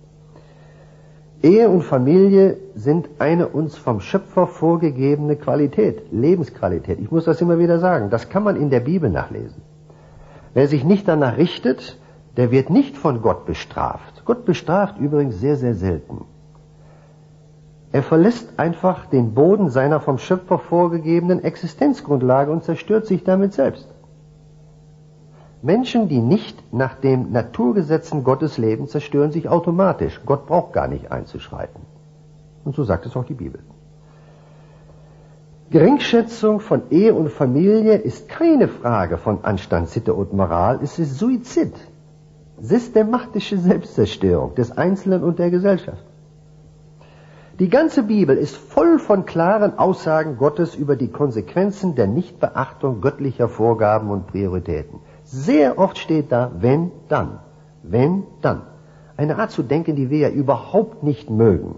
Ehe und Familie sind eine uns vom Schöpfer vorgegebene Qualität, Lebensqualität. Ich muss das immer wieder sagen. Das kann man in der Bibel nachlesen. Wer sich nicht danach richtet, der wird nicht von Gott bestraft. Gott bestraft übrigens sehr, sehr selten. Er verlässt einfach den Boden seiner vom Schöpfer vorgegebenen Existenzgrundlage und zerstört sich damit selbst. Menschen, die nicht nach den Naturgesetzen Gottes leben, zerstören sich automatisch. Gott braucht gar nicht einzuschreiten. Und so sagt es auch die Bibel. Geringschätzung von Ehe und Familie ist keine Frage von Anstand, Sitte und Moral, es ist Suizid. Systematische Selbstzerstörung des Einzelnen und der Gesellschaft. Die ganze Bibel ist voll von klaren Aussagen Gottes über die Konsequenzen der Nichtbeachtung göttlicher Vorgaben und Prioritäten. Sehr oft steht da, wenn, dann. Wenn, dann. Eine Art zu denken, die wir ja überhaupt nicht mögen.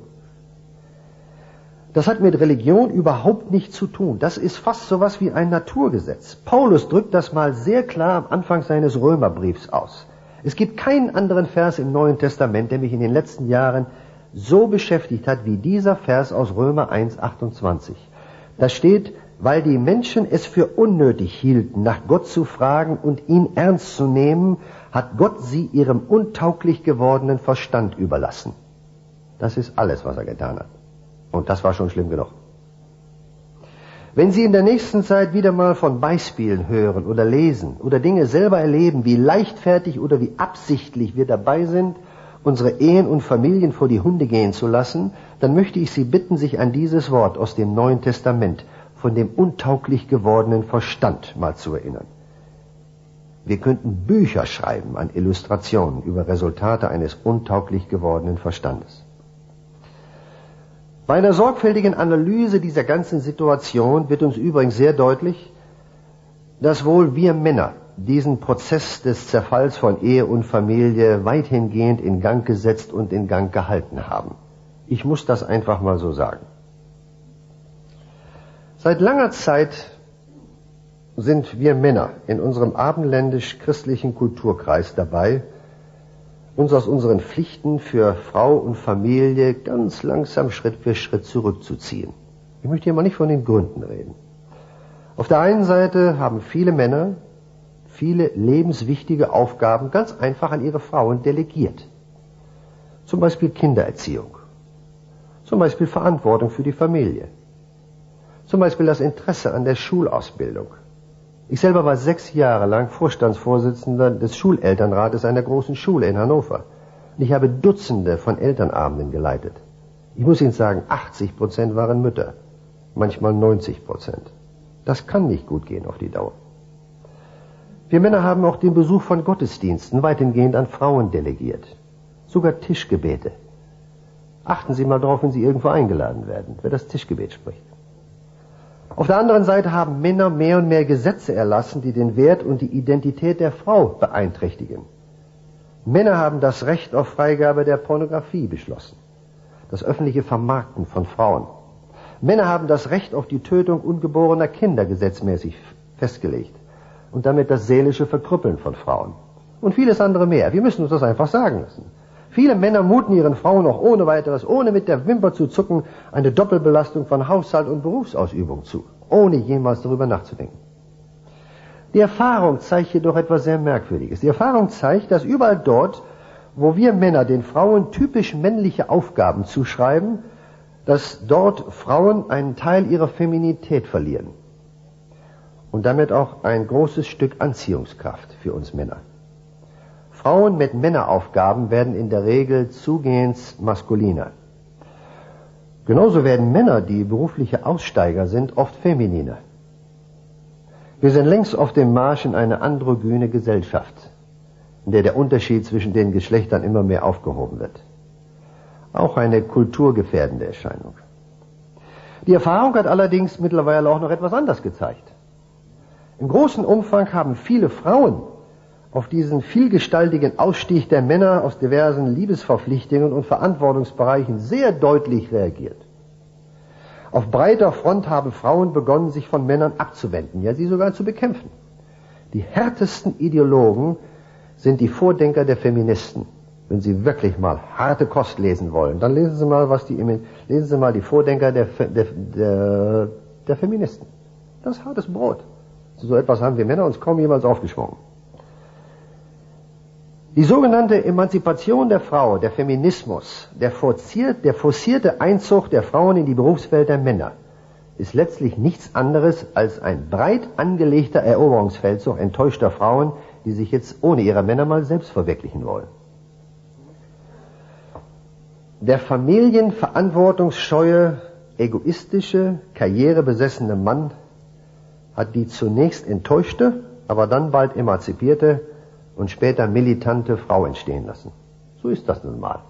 Das hat mit Religion überhaupt nichts zu tun. Das ist fast sowas wie ein Naturgesetz. Paulus drückt das mal sehr klar am Anfang seines Römerbriefs aus. Es gibt keinen anderen Vers im Neuen Testament, der mich in den letzten Jahren so beschäftigt hat wie dieser Vers aus Römer eins achtundzwanzig. Da steht, weil die Menschen es für unnötig hielten, nach Gott zu fragen und ihn ernst zu nehmen, hat Gott sie ihrem untauglich gewordenen Verstand überlassen. Das ist alles, was er getan hat. Und das war schon schlimm genug. Wenn Sie in der nächsten Zeit wieder mal von Beispielen hören oder lesen oder Dinge selber erleben, wie leichtfertig oder wie absichtlich wir dabei sind, unsere Ehen und Familien vor die Hunde gehen zu lassen, dann möchte ich Sie bitten, sich an dieses Wort aus dem Neuen Testament von dem untauglich gewordenen Verstand mal zu erinnern. Wir könnten Bücher schreiben an Illustrationen über Resultate eines untauglich gewordenen Verstandes. Bei einer sorgfältigen Analyse dieser ganzen Situation wird uns übrigens sehr deutlich, dass wohl wir Männer diesen Prozess des Zerfalls von Ehe und Familie weithingehend in Gang gesetzt und in Gang gehalten haben. Ich muss das einfach mal so sagen. Seit langer Zeit sind wir Männer in unserem abendländisch-christlichen Kulturkreis dabei, uns aus unseren Pflichten für Frau und Familie ganz langsam Schritt für Schritt zurückzuziehen. Ich möchte hier mal nicht von den Gründen reden. Auf der einen Seite haben viele Männer viele lebenswichtige Aufgaben ganz einfach an ihre Frauen delegiert. Zum Beispiel Kindererziehung, zum Beispiel Verantwortung für die Familie, zum Beispiel das Interesse an der Schulausbildung. Ich selber war sechs Jahre lang Vorstandsvorsitzender des Schulelternrates einer großen Schule in Hannover. Und ich habe Dutzende von Elternabenden geleitet. Ich muss Ihnen sagen, achtzig Prozent waren Mütter, manchmal neunzig Prozent. Das kann nicht gut gehen auf die Dauer. Wir Männer haben auch den Besuch von Gottesdiensten weitgehend an Frauen delegiert. Sogar Tischgebete. Achten Sie mal drauf, wenn Sie irgendwo eingeladen werden, wer das Tischgebet spricht. Auf der anderen Seite haben Männer mehr und mehr Gesetze erlassen, die den Wert und die Identität der Frau beeinträchtigen. Männer haben das Recht auf Freigabe der Pornografie beschlossen, das öffentliche Vermarkten von Frauen. Männer haben das Recht auf die Tötung ungeborener Kinder gesetzmäßig festgelegt und damit das seelische Verkrüppeln von Frauen. Und vieles andere mehr. Wir müssen uns das einfach sagen lassen. Viele Männer muten ihren Frauen auch ohne weiteres, ohne mit der Wimper zu zucken, eine Doppelbelastung von Haushalt und Berufsausübung zu, ohne jemals darüber nachzudenken. Die Erfahrung zeigt jedoch etwas sehr Merkwürdiges. Die Erfahrung zeigt, dass überall dort, wo wir Männer den Frauen typisch männliche Aufgaben zuschreiben, dass dort Frauen einen Teil ihrer Feminität verlieren und damit auch ein großes Stück Anziehungskraft für uns Männer. Frauen mit Männeraufgaben werden in der Regel zugehends maskuliner. Genauso werden Männer, die berufliche Aussteiger sind, oft femininer. Wir sind längst auf dem Marsch in eine androgyne Gesellschaft, in der der Unterschied zwischen den Geschlechtern immer mehr aufgehoben wird. Auch eine kulturgefährdende Erscheinung. Die Erfahrung hat allerdings mittlerweile auch noch etwas anderes gezeigt. Im großen Umfang haben viele Frauen auf diesen vielgestaltigen Ausstieg der Männer aus diversen Liebesverpflichtungen und Verantwortungsbereichen sehr deutlich reagiert. Auf breiter Front haben Frauen begonnen, sich von Männern abzuwenden, ja sie sogar zu bekämpfen. Die härtesten Ideologen sind die Vordenker der Feministen. Wenn Sie wirklich mal harte Kost lesen wollen, dann lesen Sie mal, was die, lesen Sie mal die Vordenker der, der, der, der Feministen. Das ist hartes Brot. So etwas haben wir Männer uns kaum jemals aufgeschwungen. Die sogenannte Emanzipation der Frau, der Feminismus, der forcierte, der forcierte Einzug der Frauen in die Berufswelt der Männer, ist letztlich nichts anderes als ein breit angelegter Eroberungsfeldzug enttäuschter Frauen, die sich jetzt ohne ihre Männer mal selbst verwirklichen wollen. Der familienverantwortungsscheue, egoistische, karrierebesessene Mann hat die zunächst enttäuschte, aber dann bald emanzipierte und später militante Frau entstehen lassen. So ist das nun mal.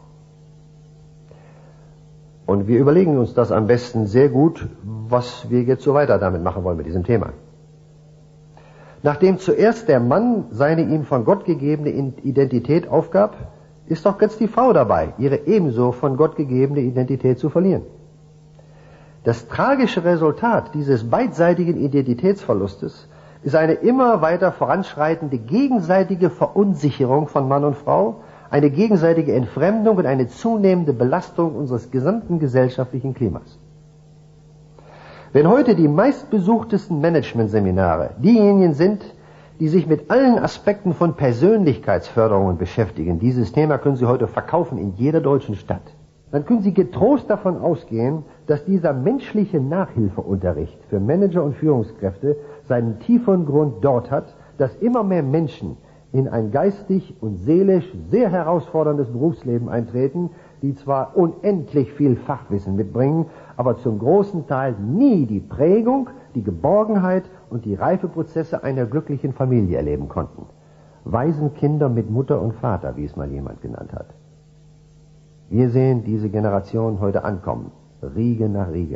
Und wir überlegen uns das am besten sehr gut, was wir jetzt so weiter damit machen wollen mit diesem Thema. Nachdem zuerst der Mann seine ihm von Gott gegebene Identität aufgab, ist auch jetzt die Frau dabei, ihre ebenso von Gott gegebene Identität zu verlieren. Das tragische Resultat dieses beidseitigen Identitätsverlustes ist eine immer weiter voranschreitende gegenseitige Verunsicherung von Mann und Frau, eine gegenseitige Entfremdung und eine zunehmende Belastung unseres gesamten gesellschaftlichen Klimas. Wenn heute die meistbesuchtesten Managementseminare diejenigen sind, die sich mit allen Aspekten von Persönlichkeitsförderungen beschäftigen, dieses Thema können Sie heute verkaufen in jeder deutschen Stadt, dann können Sie getrost davon ausgehen, dass dieser menschliche Nachhilfeunterricht für Manager und Führungskräfte seinen tieferen Grund dort hat, dass immer mehr Menschen in ein geistig und seelisch sehr herausforderndes Berufsleben eintreten, die zwar unendlich viel Fachwissen mitbringen, aber zum großen Teil nie die Prägung, die Geborgenheit und die Reifeprozesse einer glücklichen Familie erleben konnten. Waisenkinder mit Mutter und Vater, wie es mal jemand genannt hat. Wir sehen diese Generation heute ankommen, Riege nach Riege.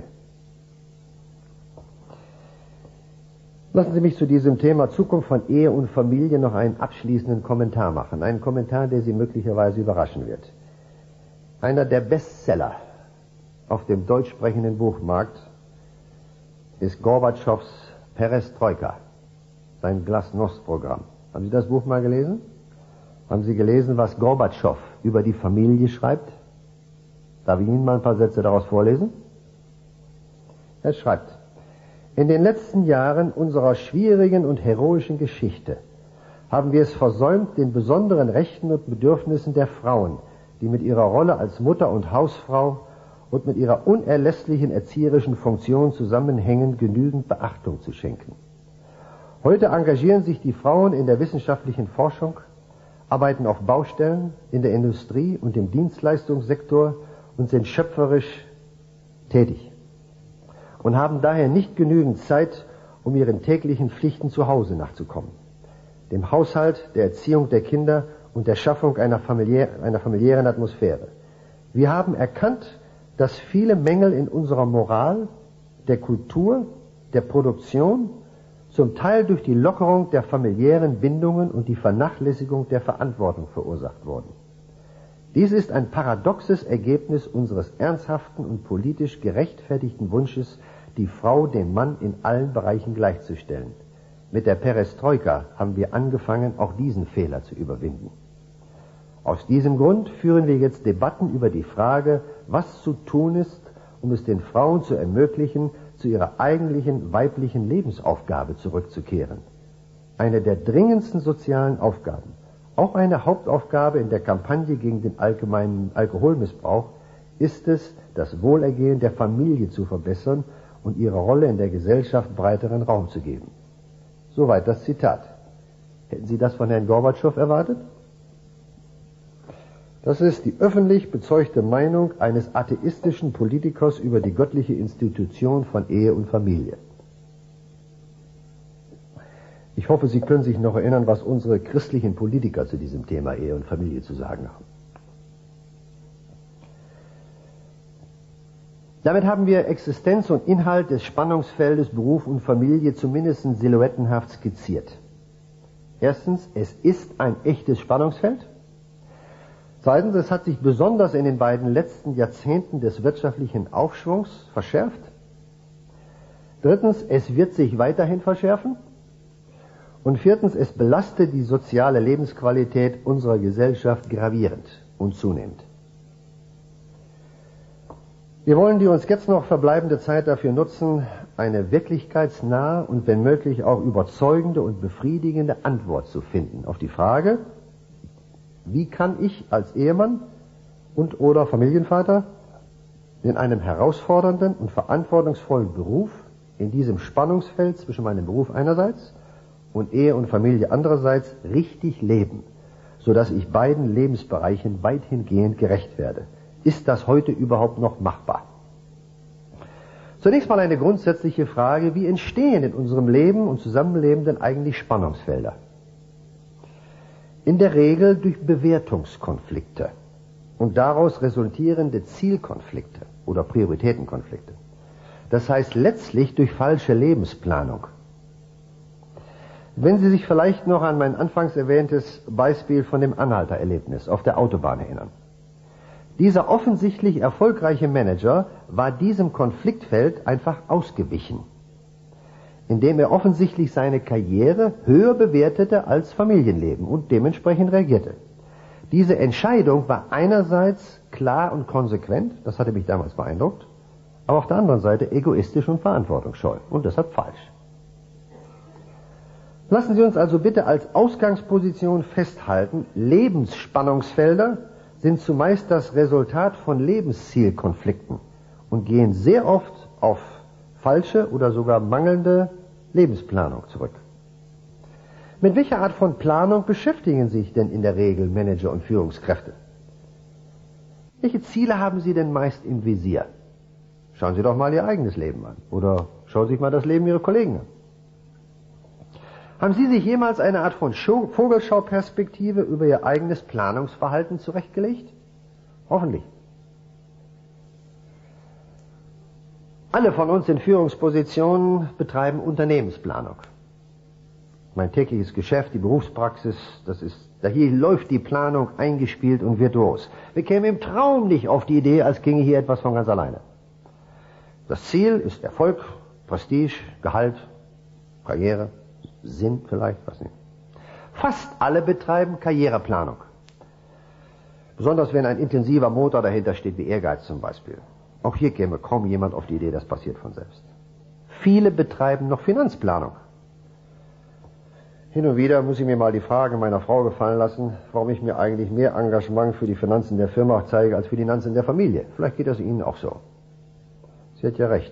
Lassen Sie mich zu diesem Thema Zukunft von Ehe und Familie noch einen abschließenden Kommentar machen. Einen Kommentar, der Sie möglicherweise überraschen wird. Einer der Bestseller auf dem deutschsprechenden Buchmarkt ist Gorbatschows Perestroika, sein Glasnost-Programm. Haben Sie das Buch mal gelesen? Haben Sie gelesen, was Gorbatschow über die Familie schreibt? Darf ich Ihnen mal ein paar Sätze daraus vorlesen? Er schreibt: In den letzten Jahren unserer schwierigen und heroischen Geschichte haben wir es versäumt, den besonderen Rechten und Bedürfnissen der Frauen, die mit ihrer Rolle als Mutter und Hausfrau und mit ihrer unerlässlichen erzieherischen Funktion zusammenhängen, genügend Beachtung zu schenken. Heute engagieren sich die Frauen in der wissenschaftlichen Forschung, arbeiten auf Baustellen, in der Industrie und im Dienstleistungssektor und sind schöpferisch tätig und haben daher nicht genügend Zeit, um ihren täglichen Pflichten zu Hause nachzukommen, dem Haushalt, der Erziehung der Kinder und der Schaffung einer, familiär, einer familiären Atmosphäre. Wir haben erkannt, dass viele Mängel in unserer Moral, der Kultur, der Produktion zum Teil durch die Lockerung der familiären Bindungen und die Vernachlässigung der Verantwortung verursacht wurden. Dies ist ein paradoxes Ergebnis unseres ernsthaften und politisch gerechtfertigten Wunsches, die Frau dem Mann in allen Bereichen gleichzustellen. Mit der Perestroika haben wir angefangen, auch diesen Fehler zu überwinden. Aus diesem Grund führen wir jetzt Debatten über die Frage, was zu tun ist, um es den Frauen zu ermöglichen, zu ihrer eigentlichen weiblichen Lebensaufgabe zurückzukehren. Eine der dringendsten sozialen Aufgaben, auch eine Hauptaufgabe in der Kampagne gegen den allgemeinen Alkoholmissbrauch, ist es, das Wohlergehen der Familie zu verbessern und ihre Rolle in der Gesellschaft breiteren Raum zu geben. Soweit das Zitat. Hätten Sie das von Herrn Gorbatschow erwartet? Das ist die öffentlich bezeugte Meinung eines atheistischen Politikers über die göttliche Institution von Ehe und Familie. Ich hoffe, Sie können sich noch erinnern, was unsere christlichen Politiker zu diesem Thema Ehe und Familie zu sagen haben. Damit haben wir Existenz und Inhalt des Spannungsfeldes Beruf und Familie zumindest silhouettenhaft skizziert. Erstens, es ist ein echtes Spannungsfeld. Zweitens, es hat sich besonders in den beiden letzten Jahrzehnten des wirtschaftlichen Aufschwungs verschärft. Drittens, es wird sich weiterhin verschärfen. Und viertens, es belastet die soziale Lebensqualität unserer Gesellschaft gravierend und zunehmend. Wir wollen die uns jetzt noch verbleibende Zeit dafür nutzen, eine wirklichkeitsnahe und wenn möglich auch überzeugende und befriedigende Antwort zu finden auf die Frage, wie kann ich als Ehemann und oder Familienvater in einem herausfordernden und verantwortungsvollen Beruf in diesem Spannungsfeld zwischen meinem Beruf einerseits und Ehe und Familie andererseits richtig leben, sodass ich beiden Lebensbereichen weithingehend gerecht werde? Ist das heute überhaupt noch machbar? Zunächst mal eine grundsätzliche Frage, wie entstehen in unserem Leben und Zusammenleben denn eigentlich Spannungsfelder? In der Regel durch Bewertungskonflikte und daraus resultierende Zielkonflikte oder Prioritätenkonflikte. Das heißt letztlich durch falsche Lebensplanung. Wenn Sie sich vielleicht noch an mein anfangs erwähntes Beispiel von dem Anhaltererlebnis auf der Autobahn erinnern. Dieser offensichtlich erfolgreiche Manager war diesem Konfliktfeld einfach ausgewichen, indem er offensichtlich seine Karriere höher bewertete als Familienleben und dementsprechend reagierte. Diese Entscheidung war einerseits klar und konsequent, das hatte mich damals beeindruckt, aber auf der anderen Seite egoistisch und verantwortungsscheu und deshalb falsch. Lassen Sie uns also bitte als Ausgangsposition festhalten, Lebensspannungsfelder sind zumeist das Resultat von Lebenszielkonflikten und gehen sehr oft auf falsche oder sogar mangelnde Lebensplanung zurück. Mit welcher Art von Planung beschäftigen sich denn in der Regel Manager und Führungskräfte? Welche Ziele haben Sie denn meist im Visier? Schauen Sie doch mal Ihr eigenes Leben an oder schauen Sie sich mal das Leben Ihrer Kollegen an. Haben Sie sich jemals eine Art von Vogelschauperspektive über Ihr eigenes Planungsverhalten zurechtgelegt? Hoffentlich. Alle von uns in Führungspositionen betreiben Unternehmensplanung. Mein tägliches Geschäft, die Berufspraxis, das ist, da hier läuft die Planung eingespielt und virtuos. Wir kämen im Traum nicht auf die Idee, als ginge hier etwas von ganz alleine. Das Ziel ist Erfolg, Prestige, Gehalt, Karriere, Sinn vielleicht, was nicht. Fast alle betreiben Karriereplanung. Besonders wenn ein intensiver Motor dahinter steht, wie Ehrgeiz zum Beispiel. Auch hier käme kaum jemand auf die Idee, das passiert von selbst. Viele betreiben noch Finanzplanung. Hin und wieder muss ich mir mal die Frage meiner Frau gefallen lassen, warum ich mir eigentlich mehr Engagement für die Finanzen der Firma zeige, als für die Finanzen der Familie. Vielleicht geht das Ihnen auch so. Sie hat ja recht.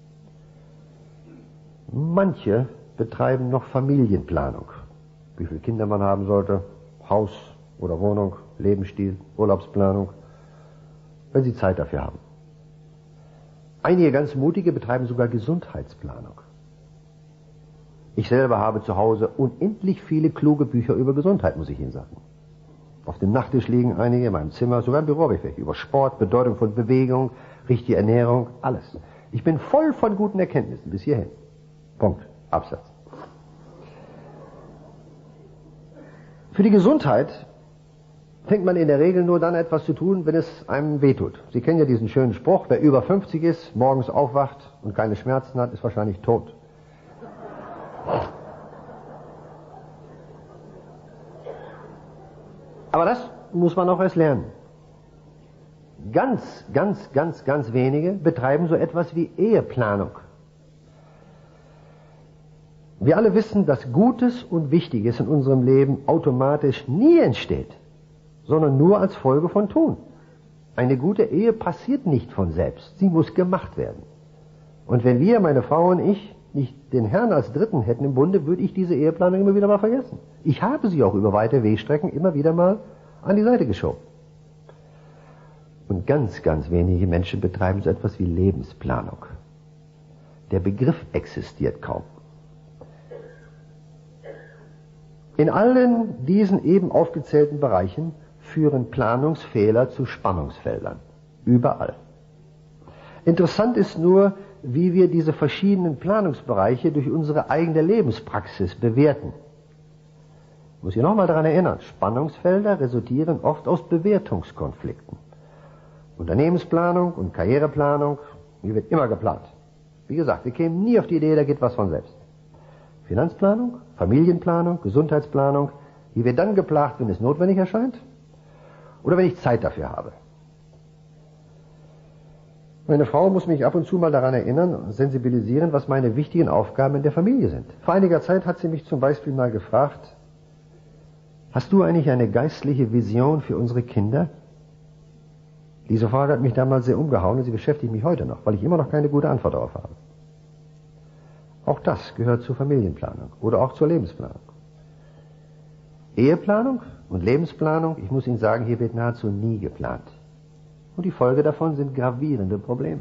Manche betreiben noch Familienplanung. Wie viele Kinder man haben sollte, Haus oder Wohnung, Lebensstil, Urlaubsplanung, wenn sie Zeit dafür haben. Einige ganz mutige betreiben sogar Gesundheitsplanung. Ich selber habe zu Hause unendlich viele kluge Bücher über Gesundheit, muss ich Ihnen sagen. Auf dem Nachttisch liegen einige, in meinem Zimmer, sogar im Büro habe ich welche, über Sport, Bedeutung von Bewegung, richtige Ernährung, alles. Ich bin voll von guten Erkenntnissen bis hierhin. Punkt. Absatz. Für die Gesundheit fängt man in der Regel nur dann etwas zu tun, wenn es einem wehtut. Sie kennen ja diesen schönen Spruch, wer über fünfzig ist, morgens aufwacht und keine Schmerzen hat, ist wahrscheinlich tot. Aber das muss man auch erst lernen. Ganz, ganz, ganz, ganz wenige betreiben so etwas wie Eheplanung. Wir alle wissen, dass Gutes und Wichtiges in unserem Leben automatisch nie entsteht, sondern nur als Folge von Tun. Eine gute Ehe passiert nicht von selbst, sie muss gemacht werden. Und wenn wir, meine Frau und ich, nicht den Herrn als Dritten hätten im Bunde, würde ich diese Eheplanung immer wieder mal vergessen. Ich habe sie auch über weite Wegstrecken immer wieder mal an die Seite geschoben. Und ganz, ganz wenige Menschen betreiben so etwas wie Lebensplanung. Der Begriff existiert kaum. In allen diesen eben aufgezählten Bereichen führen Planungsfehler zu Spannungsfeldern. Überall. Interessant ist nur, wie wir diese verschiedenen Planungsbereiche durch unsere eigene Lebenspraxis bewerten. Ich muss Sie nochmal daran erinnern, Spannungsfelder resultieren oft aus Bewertungskonflikten. Unternehmensplanung und Karriereplanung, die wird immer geplant. Wie gesagt, wir kämen nie auf die Idee, da geht was von selbst. Finanzplanung, Familienplanung, Gesundheitsplanung, die wird dann geplant, wenn es notwendig erscheint oder wenn ich Zeit dafür habe. Meine Frau muss mich ab und zu mal daran erinnern und sensibilisieren, was meine wichtigen Aufgaben in der Familie sind. Vor einiger Zeit hat sie mich zum Beispiel mal gefragt, hast du eigentlich eine geistliche Vision für unsere Kinder? Diese Frage hat mich damals sehr umgehauen und sie beschäftigt mich heute noch, weil ich immer noch keine gute Antwort darauf habe. Auch das gehört zur Familienplanung oder auch zur Lebensplanung. Eheplanung und Lebensplanung, ich muss Ihnen sagen, hier wird nahezu nie geplant. Und die Folge davon sind gravierende Probleme.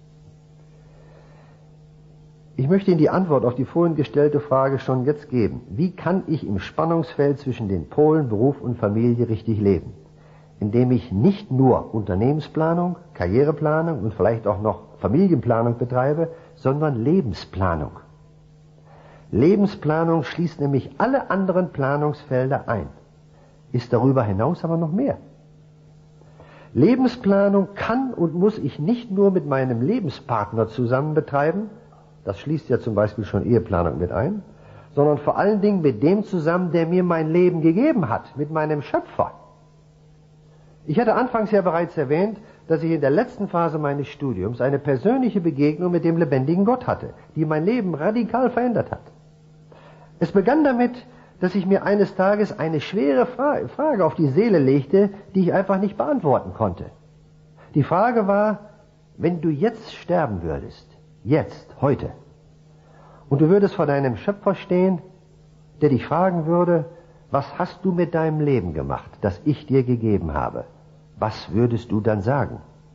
Ich möchte Ihnen die Antwort auf die vorhin gestellte Frage schon jetzt geben. Wie kann ich im Spannungsfeld zwischen den Polen Beruf und Familie richtig leben? Indem ich nicht nur Unternehmensplanung, Karriereplanung und vielleicht auch noch Familienplanung betreibe, sondern Lebensplanung. Lebensplanung schließt nämlich alle anderen Planungsfelder ein, ist darüber hinaus aber noch mehr. Lebensplanung kann und muss ich nicht nur mit meinem Lebenspartner zusammen betreiben, das schließt ja zum Beispiel schon Eheplanung mit ein, sondern vor allen Dingen mit dem zusammen, der mir mein Leben gegeben hat, mit meinem Schöpfer. Ich hatte anfangs ja bereits erwähnt, dass ich in der letzten Phase meines Studiums eine persönliche Begegnung mit dem lebendigen Gott hatte, die mein Leben radikal verändert hat. Es begann damit, dass ich mir eines Tages eine schwere Frage auf die Seele legte, die ich einfach nicht beantworten konnte. Die Frage war, wenn du jetzt sterben würdest, jetzt, heute, und du würdest vor deinem Schöpfer stehen, der dich fragen würde, was hast du mit deinem Leben gemacht, das ich dir gegeben habe? Was würdest du dann sagen?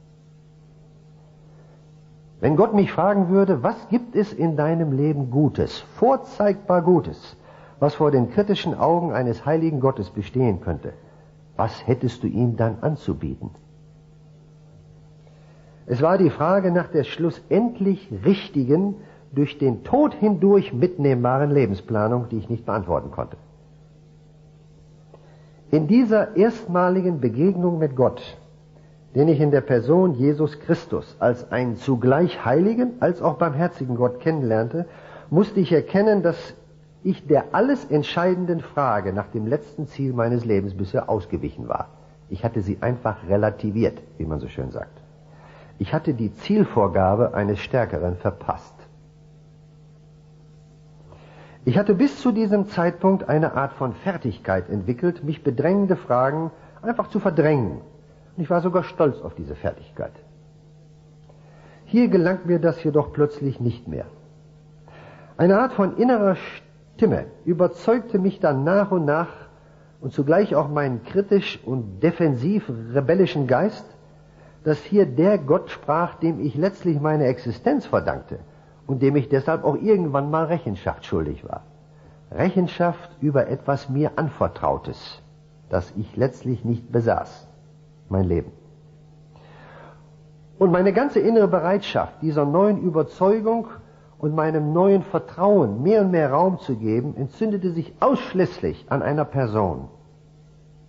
Wenn Gott mich fragen würde, was gibt es in deinem Leben Gutes, vorzeigbar Gutes, was vor den kritischen Augen eines heiligen Gottes bestehen könnte, was hättest du ihm dann anzubieten? Es war die Frage nach der schlussendlich richtigen, durch den Tod hindurch mitnehmbaren Lebensplanung, die ich nicht beantworten konnte. In dieser erstmaligen Begegnung mit Gott, den ich in der Person Jesus Christus als einen zugleich heiligen als auch barmherzigen Gott kennenlernte, musste ich erkennen, dass ich der alles entscheidenden Frage nach dem letzten Ziel meines Lebens bisher ausgewichen war. Ich hatte sie einfach relativiert, wie man so schön sagt. Ich hatte die Zielvorgabe eines Stärkeren verpasst. Ich hatte bis zu diesem Zeitpunkt eine Art von Fertigkeit entwickelt, mich bedrängende Fragen einfach zu verdrängen. Und ich war sogar stolz auf diese Fertigkeit. Hier gelang mir das jedoch plötzlich nicht mehr. Eine Art von innerer Stimme überzeugte mich dann nach und nach und zugleich auch meinen kritisch und defensiv rebellischen Geist, dass hier der Gott sprach, dem ich letztlich meine Existenz verdankte und dem ich deshalb auch irgendwann mal Rechenschaft schuldig war. Rechenschaft über etwas mir Anvertrautes, das ich letztlich nicht besaß, mein Leben. Und meine ganze innere Bereitschaft, dieser neuen Überzeugung und meinem neuen Vertrauen mehr und mehr Raum zu geben, entzündete sich ausschließlich an einer Person,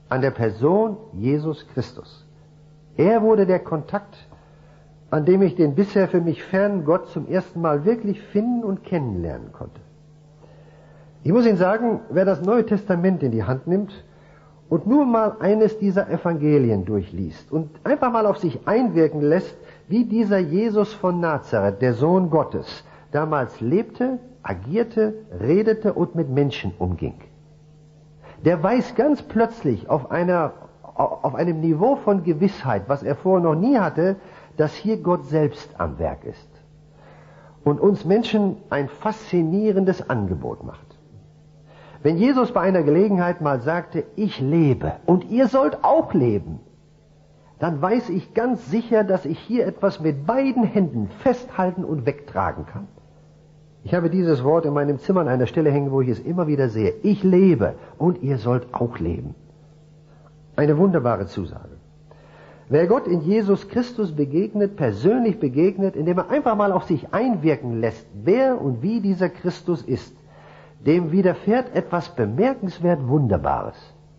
an der Person Jesus Christus. Er wurde der Kontakt, an dem ich den bisher für mich fernen Gott zum ersten Mal wirklich finden und kennenlernen konnte. Ich muss Ihnen sagen, wer das Neue Testament in die Hand nimmt und nur mal eines dieser Evangelien durchliest und einfach mal auf sich einwirken lässt, wie dieser Jesus von Nazareth, der Sohn Gottes, damals lebte, agierte, redete und mit Menschen umging. Der weiß ganz plötzlich auf einer, auf einem Niveau von Gewissheit, was er vorher noch nie hatte, dass hier Gott selbst am Werk ist und uns Menschen ein faszinierendes Angebot macht. Wenn Jesus bei einer Gelegenheit mal sagte, ich lebe und ihr sollt auch leben, dann weiß ich ganz sicher, dass ich hier etwas mit beiden Händen festhalten und wegtragen kann. Ich habe dieses Wort in meinem Zimmer an einer Stelle hängen, wo ich es immer wieder sehe. Ich lebe und ihr sollt auch leben. Eine wunderbare Zusage. Wer Gott in Jesus Christus begegnet, persönlich begegnet, indem er einfach mal auf sich einwirken lässt, wer und wie dieser Christus ist, dem widerfährt etwas bemerkenswert Wunderbares.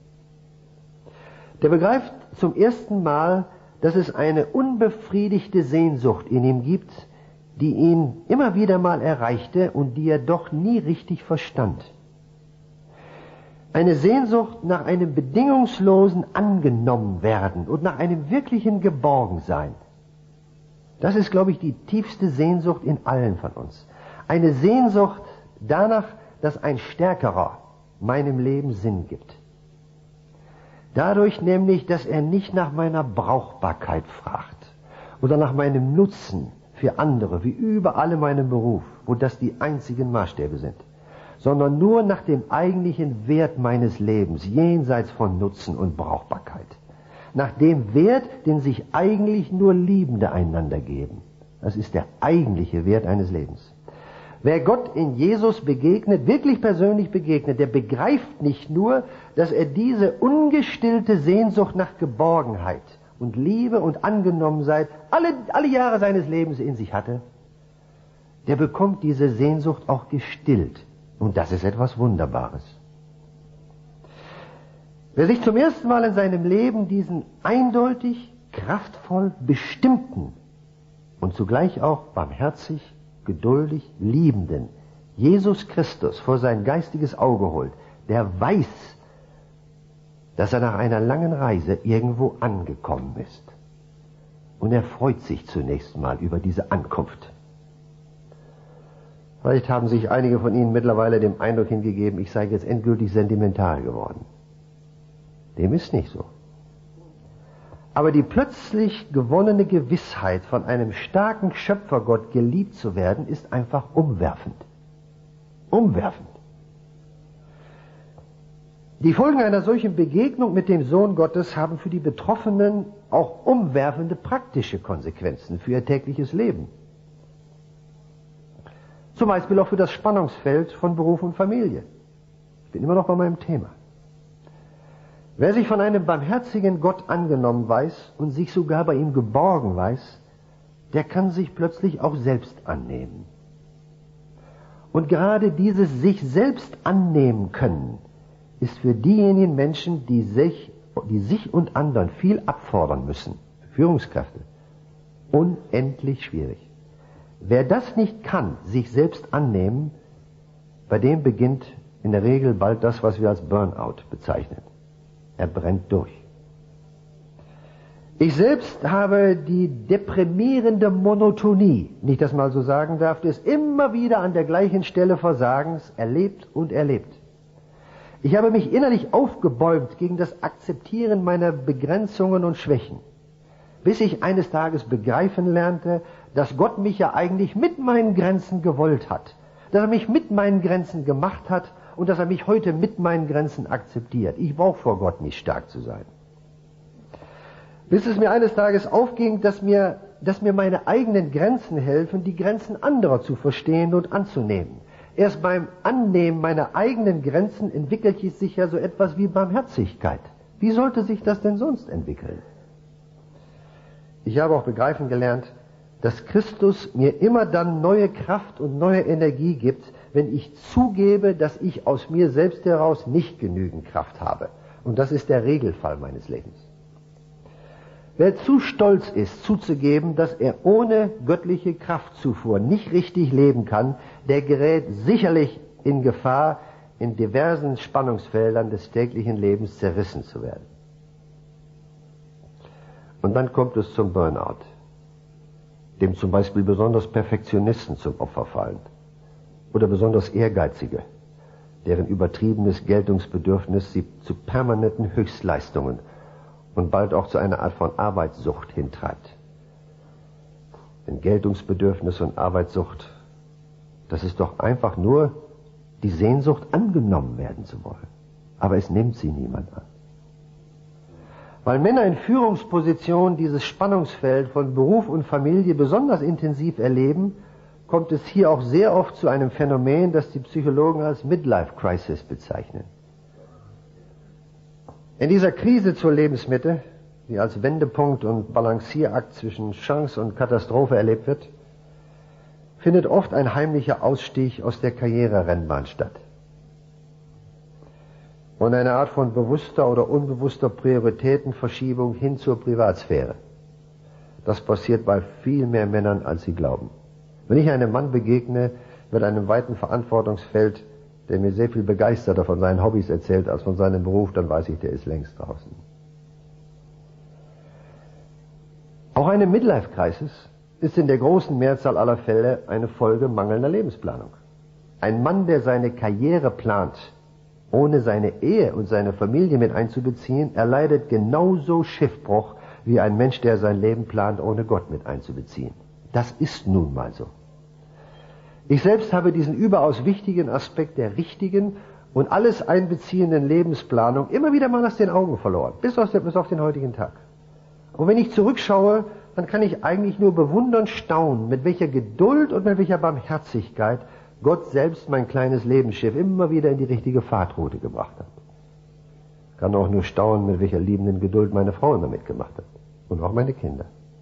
Der begreift zum ersten Mal, dass es eine unbefriedigte Sehnsucht in ihm gibt, die ihn immer wieder mal erreichte und die er doch nie richtig verstand. Eine Sehnsucht nach einem bedingungslosen Angenommenwerden und nach einem wirklichen Geborgensein. Das ist, glaube ich, die tiefste Sehnsucht in allen von uns. Eine Sehnsucht danach, dass ein Stärkerer meinem Leben Sinn gibt. Dadurch nämlich, dass er nicht nach meiner Brauchbarkeit fragt oder nach meinem Nutzen für andere, wie überall in meinem Beruf, wo das die einzigen Maßstäbe sind, sondern nur nach dem eigentlichen Wert meines Lebens, jenseits von Nutzen und Brauchbarkeit. Nach dem Wert, den sich eigentlich nur Liebende einander geben. Das ist der eigentliche Wert eines Lebens. Wer Gott in Jesus begegnet, wirklich persönlich begegnet, der begreift nicht nur, dass er diese ungestillte Sehnsucht nach Geborgenheit und Liebe und Angenommensein alle, alle Jahre seines Lebens in sich hatte, der bekommt diese Sehnsucht auch gestillt. Und das ist etwas Wunderbares. Wer sich zum ersten Mal in seinem Leben diesen eindeutig, kraftvoll bestimmten und zugleich auch barmherzig, geduldig, liebenden Jesus Christus vor sein geistiges Auge holt, der weiß, dass er nach einer langen Reise irgendwo angekommen ist. Und er freut sich zunächst mal über diese Ankunft. Vielleicht haben sich einige von Ihnen mittlerweile dem Eindruck hingegeben, ich sei jetzt endgültig sentimental geworden. Dem ist nicht so. Aber die plötzlich gewonnene Gewissheit, von einem starken Schöpfergott geliebt zu werden, ist einfach umwerfend. Umwerfend. Die Folgen einer solchen Begegnung mit dem Sohn Gottes haben für die Betroffenen auch umwerfende praktische Konsequenzen für ihr tägliches Leben. Zum Beispiel auch für das Spannungsfeld von Beruf und Familie. Ich bin immer noch bei meinem Thema. Wer sich von einem barmherzigen Gott angenommen weiß und sich sogar bei ihm geborgen weiß, der kann sich plötzlich auch selbst annehmen. Und gerade dieses sich selbst annehmen können, ist für diejenigen Menschen, die sich, die sich und anderen viel abfordern müssen, Führungskräfte, unendlich schwierig. Wer das nicht kann, sich selbst annehmen, bei dem beginnt in der Regel bald das, was wir als Burnout bezeichnen. Er brennt durch. Ich selbst habe die deprimierende Monotonie, nicht das mal so sagen darf, des immer wieder an der gleichen Stelle Versagens erlebt und erlebt. Ich habe mich innerlich aufgebäumt gegen das Akzeptieren meiner Begrenzungen und Schwächen, bis ich eines Tages begreifen lernte, dass Gott mich ja eigentlich mit meinen Grenzen gewollt hat, dass er mich mit meinen Grenzen gemacht hat und dass er mich heute mit meinen Grenzen akzeptiert. Ich brauche vor Gott nicht stark zu sein. Bis es mir eines Tages aufging, dass mir, dass mir meine eigenen Grenzen helfen, die Grenzen anderer zu verstehen und anzunehmen. Erst beim Annehmen meiner eigenen Grenzen entwickelt sich ja so etwas wie Barmherzigkeit. Wie sollte sich das denn sonst entwickeln? Ich habe auch begreifen gelernt, dass Christus mir immer dann neue Kraft und neue Energie gibt, wenn ich zugebe, dass ich aus mir selbst heraus nicht genügend Kraft habe Und das ist der Regelfall meines Lebens. Wer zu stolz ist, zuzugeben, dass er ohne göttliche Kraftzufuhr nicht richtig leben kann, der gerät sicherlich in Gefahr, in diversen Spannungsfeldern des täglichen Lebens zerrissen zu werden. Und dann kommt es zum Burnout, dem zum Beispiel besonders Perfektionisten zum Opfer fallen oder besonders Ehrgeizige, deren übertriebenes Geltungsbedürfnis sie zu permanenten Höchstleistungen und bald auch zu einer Art von Arbeitssucht hintreibt. Denn Geltungsbedürfnis und Arbeitssucht, das ist doch einfach nur die Sehnsucht, angenommen werden zu wollen. Aber es nimmt sie niemand an. Weil Männer in Führungspositionen dieses Spannungsfeld von Beruf und Familie besonders intensiv erleben, kommt es hier auch sehr oft zu einem Phänomen, das die Psychologen als Midlife Crisis bezeichnen. In dieser Krise zur Lebensmitte, die als Wendepunkt und Balancierakt zwischen Chance und Katastrophe erlebt wird, findet oft ein heimlicher Ausstieg aus der Karriererennbahn statt. Und eine Art von bewusster oder unbewusster Prioritätenverschiebung hin zur Privatsphäre. Das passiert bei viel mehr Männern, als sie glauben. Wenn ich einem Mann begegne mit einem weiten Verantwortungsfeld, der mir sehr viel begeisterter von seinen Hobbys erzählt als von seinem Beruf, dann weiß ich, der ist längst draußen. Auch eine Midlife-Crisis ist in der großen Mehrzahl aller Fälle eine Folge mangelnder Lebensplanung. Ein Mann, der seine Karriere plant, ohne seine Ehe und seine Familie mit einzubeziehen, erleidet genauso Schiffbruch wie ein Mensch, der sein Leben plant, ohne Gott mit einzubeziehen. Das ist nun mal so. Ich selbst habe diesen überaus wichtigen Aspekt der richtigen und alles einbeziehenden Lebensplanung immer wieder mal aus den Augen verloren, bis, aus der, bis auf den heutigen Tag. Und wenn ich zurückschaue, dann kann ich eigentlich nur bewundern, staunen, mit welcher Geduld und mit welcher Barmherzigkeit Gott selbst mein kleines Lebensschiff immer wieder in die richtige Fahrtroute gebracht hat. Ich kann auch nur staunen, mit welcher liebenden Geduld meine Frau immer mitgemacht hat. Und auch meine Kinder.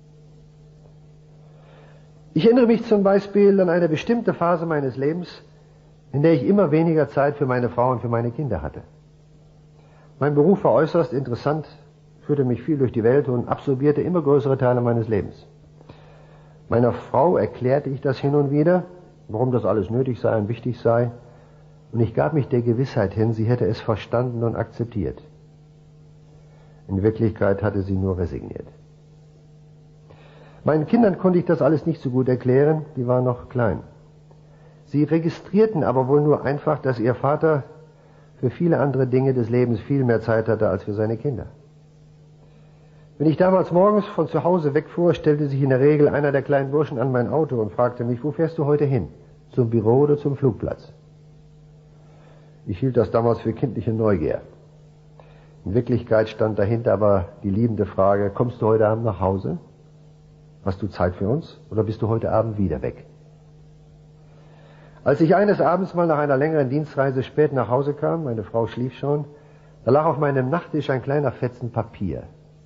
Ich erinnere mich zum Beispiel an eine bestimmte Phase meines Lebens, in der ich immer weniger Zeit für meine Frau und für meine Kinder hatte. Mein Beruf war äußerst interessant, führte mich viel durch die Welt und absorbierte immer größere Teile meines Lebens. Meiner Frau erklärte ich das hin und wieder, warum das alles nötig sei und wichtig sei, und ich gab mich der Gewissheit hin, sie hätte es verstanden und akzeptiert. In Wirklichkeit hatte sie nur resigniert. Meinen Kindern konnte ich das alles nicht so gut erklären, die waren noch klein. Sie registrierten aber wohl nur einfach, dass ihr Vater für viele andere Dinge des Lebens viel mehr Zeit hatte als für seine Kinder. Wenn ich damals morgens von zu Hause wegfuhr, stellte sich in der Regel einer der kleinen Burschen an mein Auto und fragte mich, wo fährst du heute hin? Zum Büro oder zum Flugplatz? Ich hielt das damals für kindliche Neugier. In Wirklichkeit stand dahinter aber die liebende Frage, kommst du heute Abend nach Hause? Hast du Zeit für uns oder bist du heute Abend wieder weg? Als ich eines Abends mal nach einer längeren Dienstreise spät nach Hause kam, meine Frau schlief schon, da lag auf meinem Nachttisch ein kleiner Fetzen Papier.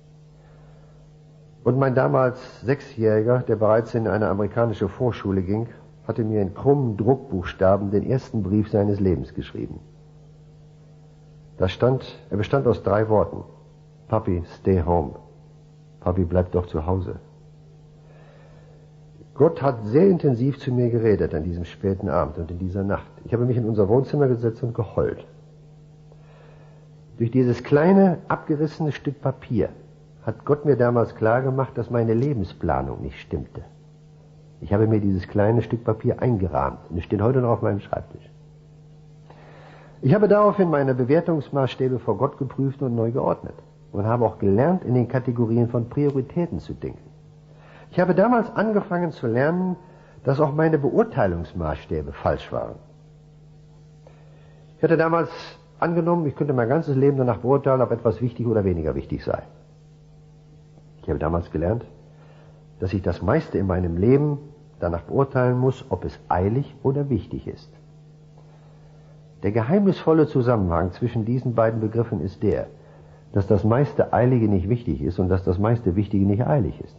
Und mein damals Sechsjähriger, der bereits in eine amerikanische Vorschule ging, hatte mir in krummen Druckbuchstaben den ersten Brief seines Lebens geschrieben. Da stand, er bestand aus drei Worten. Papi, stay home. Papi, bleib doch zu Hause. Gott hat sehr intensiv zu mir geredet an diesem späten Abend und in dieser Nacht. Ich habe mich in unser Wohnzimmer gesetzt und geheult. Durch dieses kleine, abgerissene Stück Papier hat Gott mir damals klargemacht, dass meine Lebensplanung nicht stimmte. Ich habe mir dieses kleine Stück Papier eingerahmt und es steht heute noch auf meinem Schreibtisch. Ich habe daraufhin meine Bewertungsmaßstäbe vor Gott geprüft und neu geordnet und habe auch gelernt, in den Kategorien von Prioritäten zu denken. Ich habe damals angefangen zu lernen, dass auch meine Beurteilungsmaßstäbe falsch waren. Ich hatte damals angenommen, ich könnte mein ganzes Leben danach beurteilen, ob etwas wichtig oder weniger wichtig sei. Ich habe damals gelernt, dass ich das meiste in meinem Leben danach beurteilen muss, ob es eilig oder wichtig ist. Der geheimnisvolle Zusammenhang zwischen diesen beiden Begriffen ist der, dass das meiste Eilige nicht wichtig ist und dass das meiste Wichtige nicht eilig ist.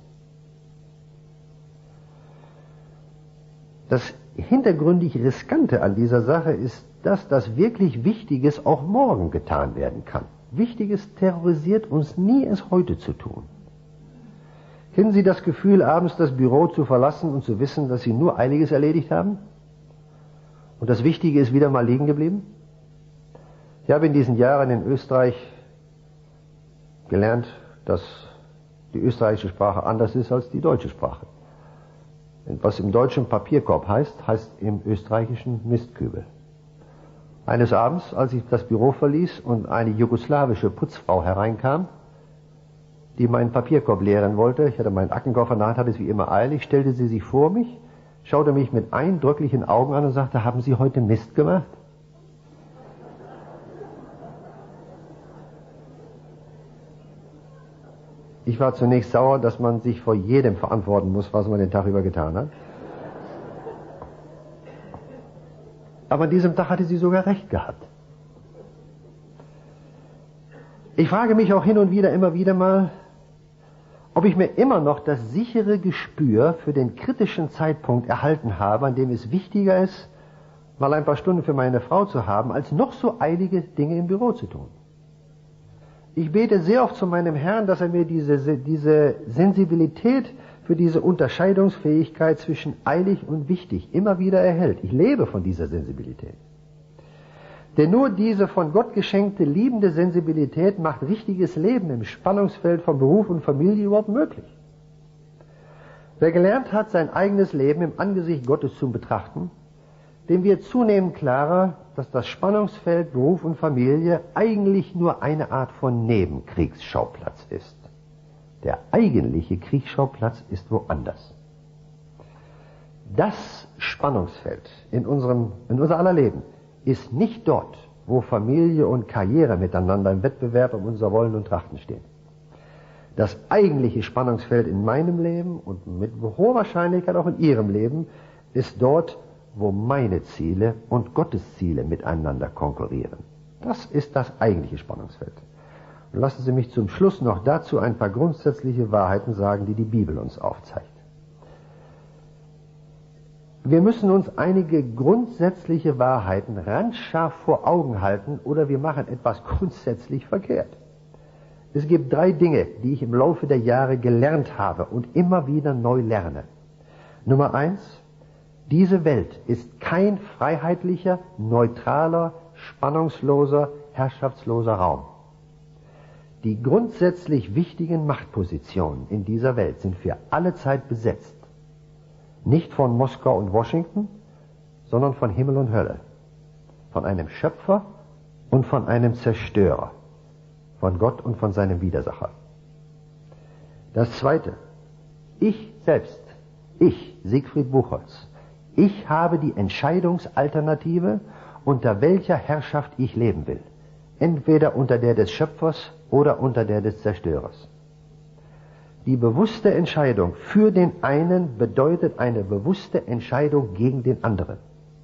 Das hintergründig Riskante an dieser Sache ist, dass das wirklich Wichtiges auch morgen getan werden kann. Wichtiges terrorisiert uns nie, es heute zu tun. Kennen Sie das Gefühl, abends das Büro zu verlassen und zu wissen, dass Sie nur Eiliges erledigt haben? Und das Wichtige ist wieder mal liegen geblieben? Ich habe in diesen Jahren in Österreich gelernt, dass die österreichische Sprache anders ist als die deutsche Sprache. Was im Deutschen Papierkorb heißt, heißt im Österreichischen Mistkübel. Eines Abends, als ich das Büro verließ und eine jugoslawische Putzfrau hereinkam, die meinen Papierkorb leeren wollte, ich hatte meinen Aktenkoffer in der Hand, hatte es wie immer eilig, stellte sie sich vor mich, schaute mich mit eindrücklichen Augen an und sagte, haben Sie heute Mist gemacht? Ich war zunächst sauer, dass man sich vor jedem verantworten muss, was man den Tag über getan hat. Aber an diesem Tag hatte sie sogar recht gehabt. Ich frage mich auch hin und wieder immer wieder mal, ob ich mir immer noch das sichere Gespür für den kritischen Zeitpunkt erhalten habe, an dem es wichtiger ist, mal ein paar Stunden für meine Frau zu haben, als noch so eilige Dinge im Büro zu tun. Ich bete sehr oft zu meinem Herrn, dass er mir diese, diese Sensibilität für diese Unterscheidungsfähigkeit zwischen eilig und wichtig immer wieder erhält. Ich lebe von dieser Sensibilität. Denn nur diese von Gott geschenkte liebende Sensibilität macht richtiges Leben im Spannungsfeld von Beruf und Familie überhaupt möglich. Wer gelernt hat, sein eigenes Leben im Angesicht Gottes zu betrachten, dem wird zunehmend klarer, dass das Spannungsfeld Beruf und Familie eigentlich nur eine Art von Nebenkriegsschauplatz ist. Der eigentliche Kriegsschauplatz ist woanders. Das Spannungsfeld in unserem, in unser aller Leben ist nicht dort, wo Familie und Karriere miteinander im Wettbewerb um unser Wollen und Trachten stehen. Das eigentliche Spannungsfeld in meinem Leben und mit hoher Wahrscheinlichkeit auch in Ihrem Leben ist dort, wo meine Ziele und Gottes Ziele miteinander konkurrieren. Das ist das eigentliche Spannungsfeld. Und lassen Sie mich zum Schluss noch dazu ein paar grundsätzliche Wahrheiten sagen, die die Bibel uns aufzeigt. Wir müssen uns einige grundsätzliche Wahrheiten randscharf vor Augen halten oder wir machen etwas grundsätzlich verkehrt. Es gibt drei Dinge, die ich im Laufe der Jahre gelernt habe und immer wieder neu lerne. Nummer eins, diese Welt ist kein freiheitlicher, neutraler, spannungsloser, herrschaftsloser Raum. Die grundsätzlich wichtigen Machtpositionen in dieser Welt sind für alle Zeit besetzt. Nicht von Moskau und Washington, sondern von Himmel und Hölle. Von einem Schöpfer und von einem Zerstörer. Von Gott und von seinem Widersacher. Das Zweite. Ich selbst, ich, Siegfried Buchholz, ich habe die Entscheidungsalternative, unter welcher Herrschaft ich leben will. Entweder unter der des Schöpfers oder unter der des Zerstörers. Die bewusste Entscheidung für den einen bedeutet eine bewusste Entscheidung gegen den anderen.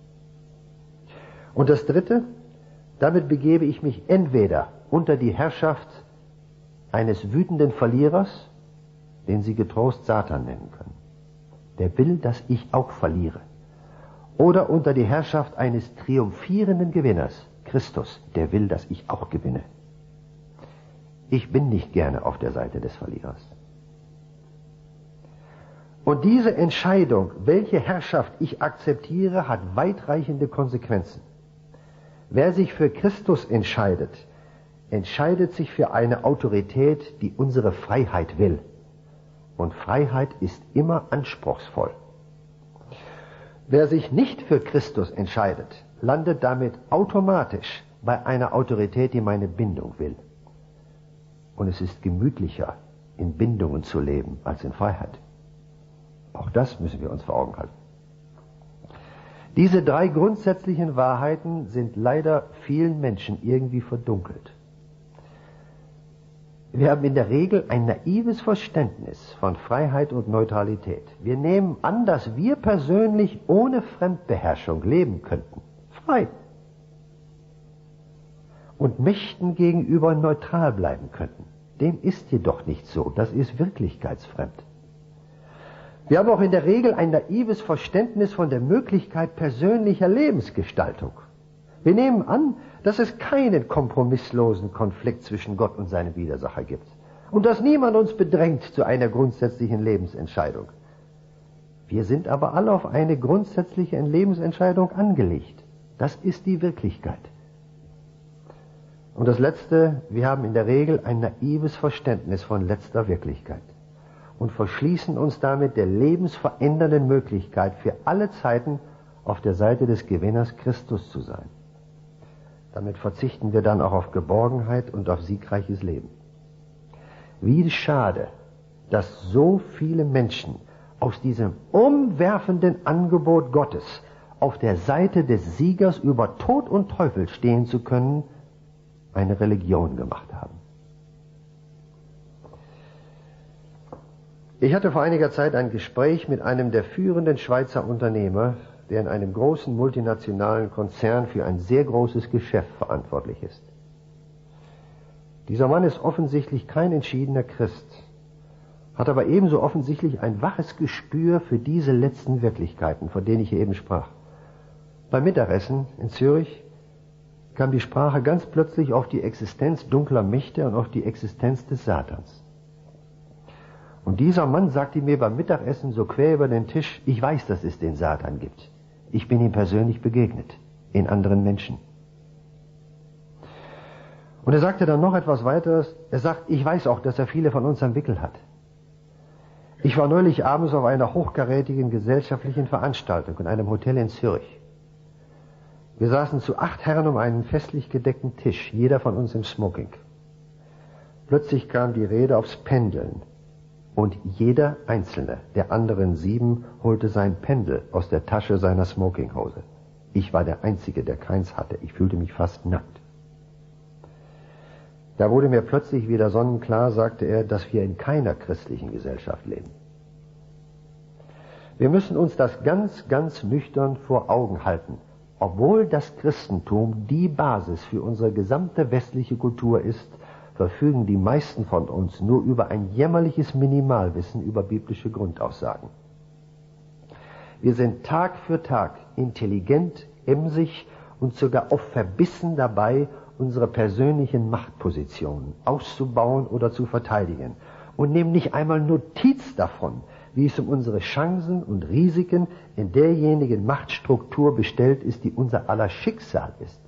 Und das Dritte, damit begebe ich mich entweder unter die Herrschaft eines wütenden Verlierers, den Sie getrost Satan nennen können. Der will, dass ich auch verliere. Oder unter die Herrschaft eines triumphierenden Gewinners, Christus, der will, dass ich auch gewinne. Ich bin nicht gerne auf der Seite des Verlierers. Und diese Entscheidung, welche Herrschaft ich akzeptiere, hat weitreichende Konsequenzen. Wer sich für Christus entscheidet, entscheidet sich für eine Autorität, die unsere Freiheit will. Und Freiheit ist immer anspruchsvoll. Wer sich nicht für Christus entscheidet, landet damit automatisch bei einer Autorität, die meine Bindung will. Und es ist gemütlicher, in Bindungen zu leben, als in Freiheit. Auch das müssen wir uns vor Augen halten. Diese drei grundsätzlichen Wahrheiten sind leider vielen Menschen irgendwie verdunkelt. Wir haben in der Regel ein naives Verständnis von Freiheit und Neutralität. Wir nehmen an, dass wir persönlich ohne Fremdbeherrschung leben könnten. Frei. Und Mächten gegenüber neutral bleiben könnten. Dem ist jedoch nicht so. Das ist wirklichkeitsfremd. Wir haben auch in der Regel ein naives Verständnis von der Möglichkeit persönlicher Lebensgestaltung. Wir nehmen an, dass es keinen kompromisslosen Konflikt zwischen Gott und seinem Widersacher gibt und dass niemand uns bedrängt zu einer grundsätzlichen Lebensentscheidung. Wir sind aber alle auf eine grundsätzliche Lebensentscheidung angelegt. Das ist die Wirklichkeit. Und das Letzte, wir haben in der Regel ein naives Verständnis von letzter Wirklichkeit und verschließen uns damit der lebensverändernden Möglichkeit, für alle Zeiten auf der Seite des Gewinners Christus zu sein. Damit verzichten wir dann auch auf Geborgenheit und auf siegreiches Leben. Wie schade, dass so viele Menschen aus diesem umwerfenden Angebot Gottes, auf der Seite des Siegers über Tod und Teufel stehen zu können, eine Religion gemacht haben. Ich hatte vor einiger Zeit ein Gespräch mit einem der führenden Schweizer Unternehmer, der in einem großen multinationalen Konzern für ein sehr großes Geschäft verantwortlich ist. Dieser Mann ist offensichtlich kein entschiedener Christ, hat aber ebenso offensichtlich ein waches Gespür für diese letzten Wirklichkeiten, von denen ich eben sprach. Beim Mittagessen in Zürich kam die Sprache ganz plötzlich auf die Existenz dunkler Mächte und auf die Existenz des Satans. Und dieser Mann sagte mir beim Mittagessen so quer über den Tisch, ich weiß, dass es den Satan gibt. Ich bin ihm persönlich begegnet, in anderen Menschen. Und er sagte dann noch etwas weiteres. Er sagt, ich weiß auch, dass er viele von uns am Wickel hat. Ich war neulich abends auf einer hochkarätigen gesellschaftlichen Veranstaltung in einem Hotel in Zürich. Wir saßen zu acht Herren um einen festlich gedeckten Tisch, jeder von uns im Smoking. Plötzlich kam die Rede aufs Pendeln. Und jeder einzelne der anderen sieben holte sein Pendel aus der Tasche seiner Smokinghose. Ich war der Einzige, der keins hatte. Ich fühlte mich fast nackt. Da wurde mir plötzlich wieder sonnenklar, sagte er, dass wir in keiner christlichen Gesellschaft leben. Wir müssen uns das ganz, ganz nüchtern vor Augen halten. Obwohl das Christentum die Basis für unsere gesamte westliche Kultur ist, verfügen die meisten von uns nur über ein jämmerliches Minimalwissen über biblische Grundaussagen. Wir sind Tag für Tag intelligent, emsig und sogar oft verbissen dabei, unsere persönlichen Machtpositionen auszubauen oder zu verteidigen und nehmen nicht einmal Notiz davon, wie es um unsere Chancen und Risiken in derjenigen Machtstruktur bestellt ist, die unser aller Schicksal ist.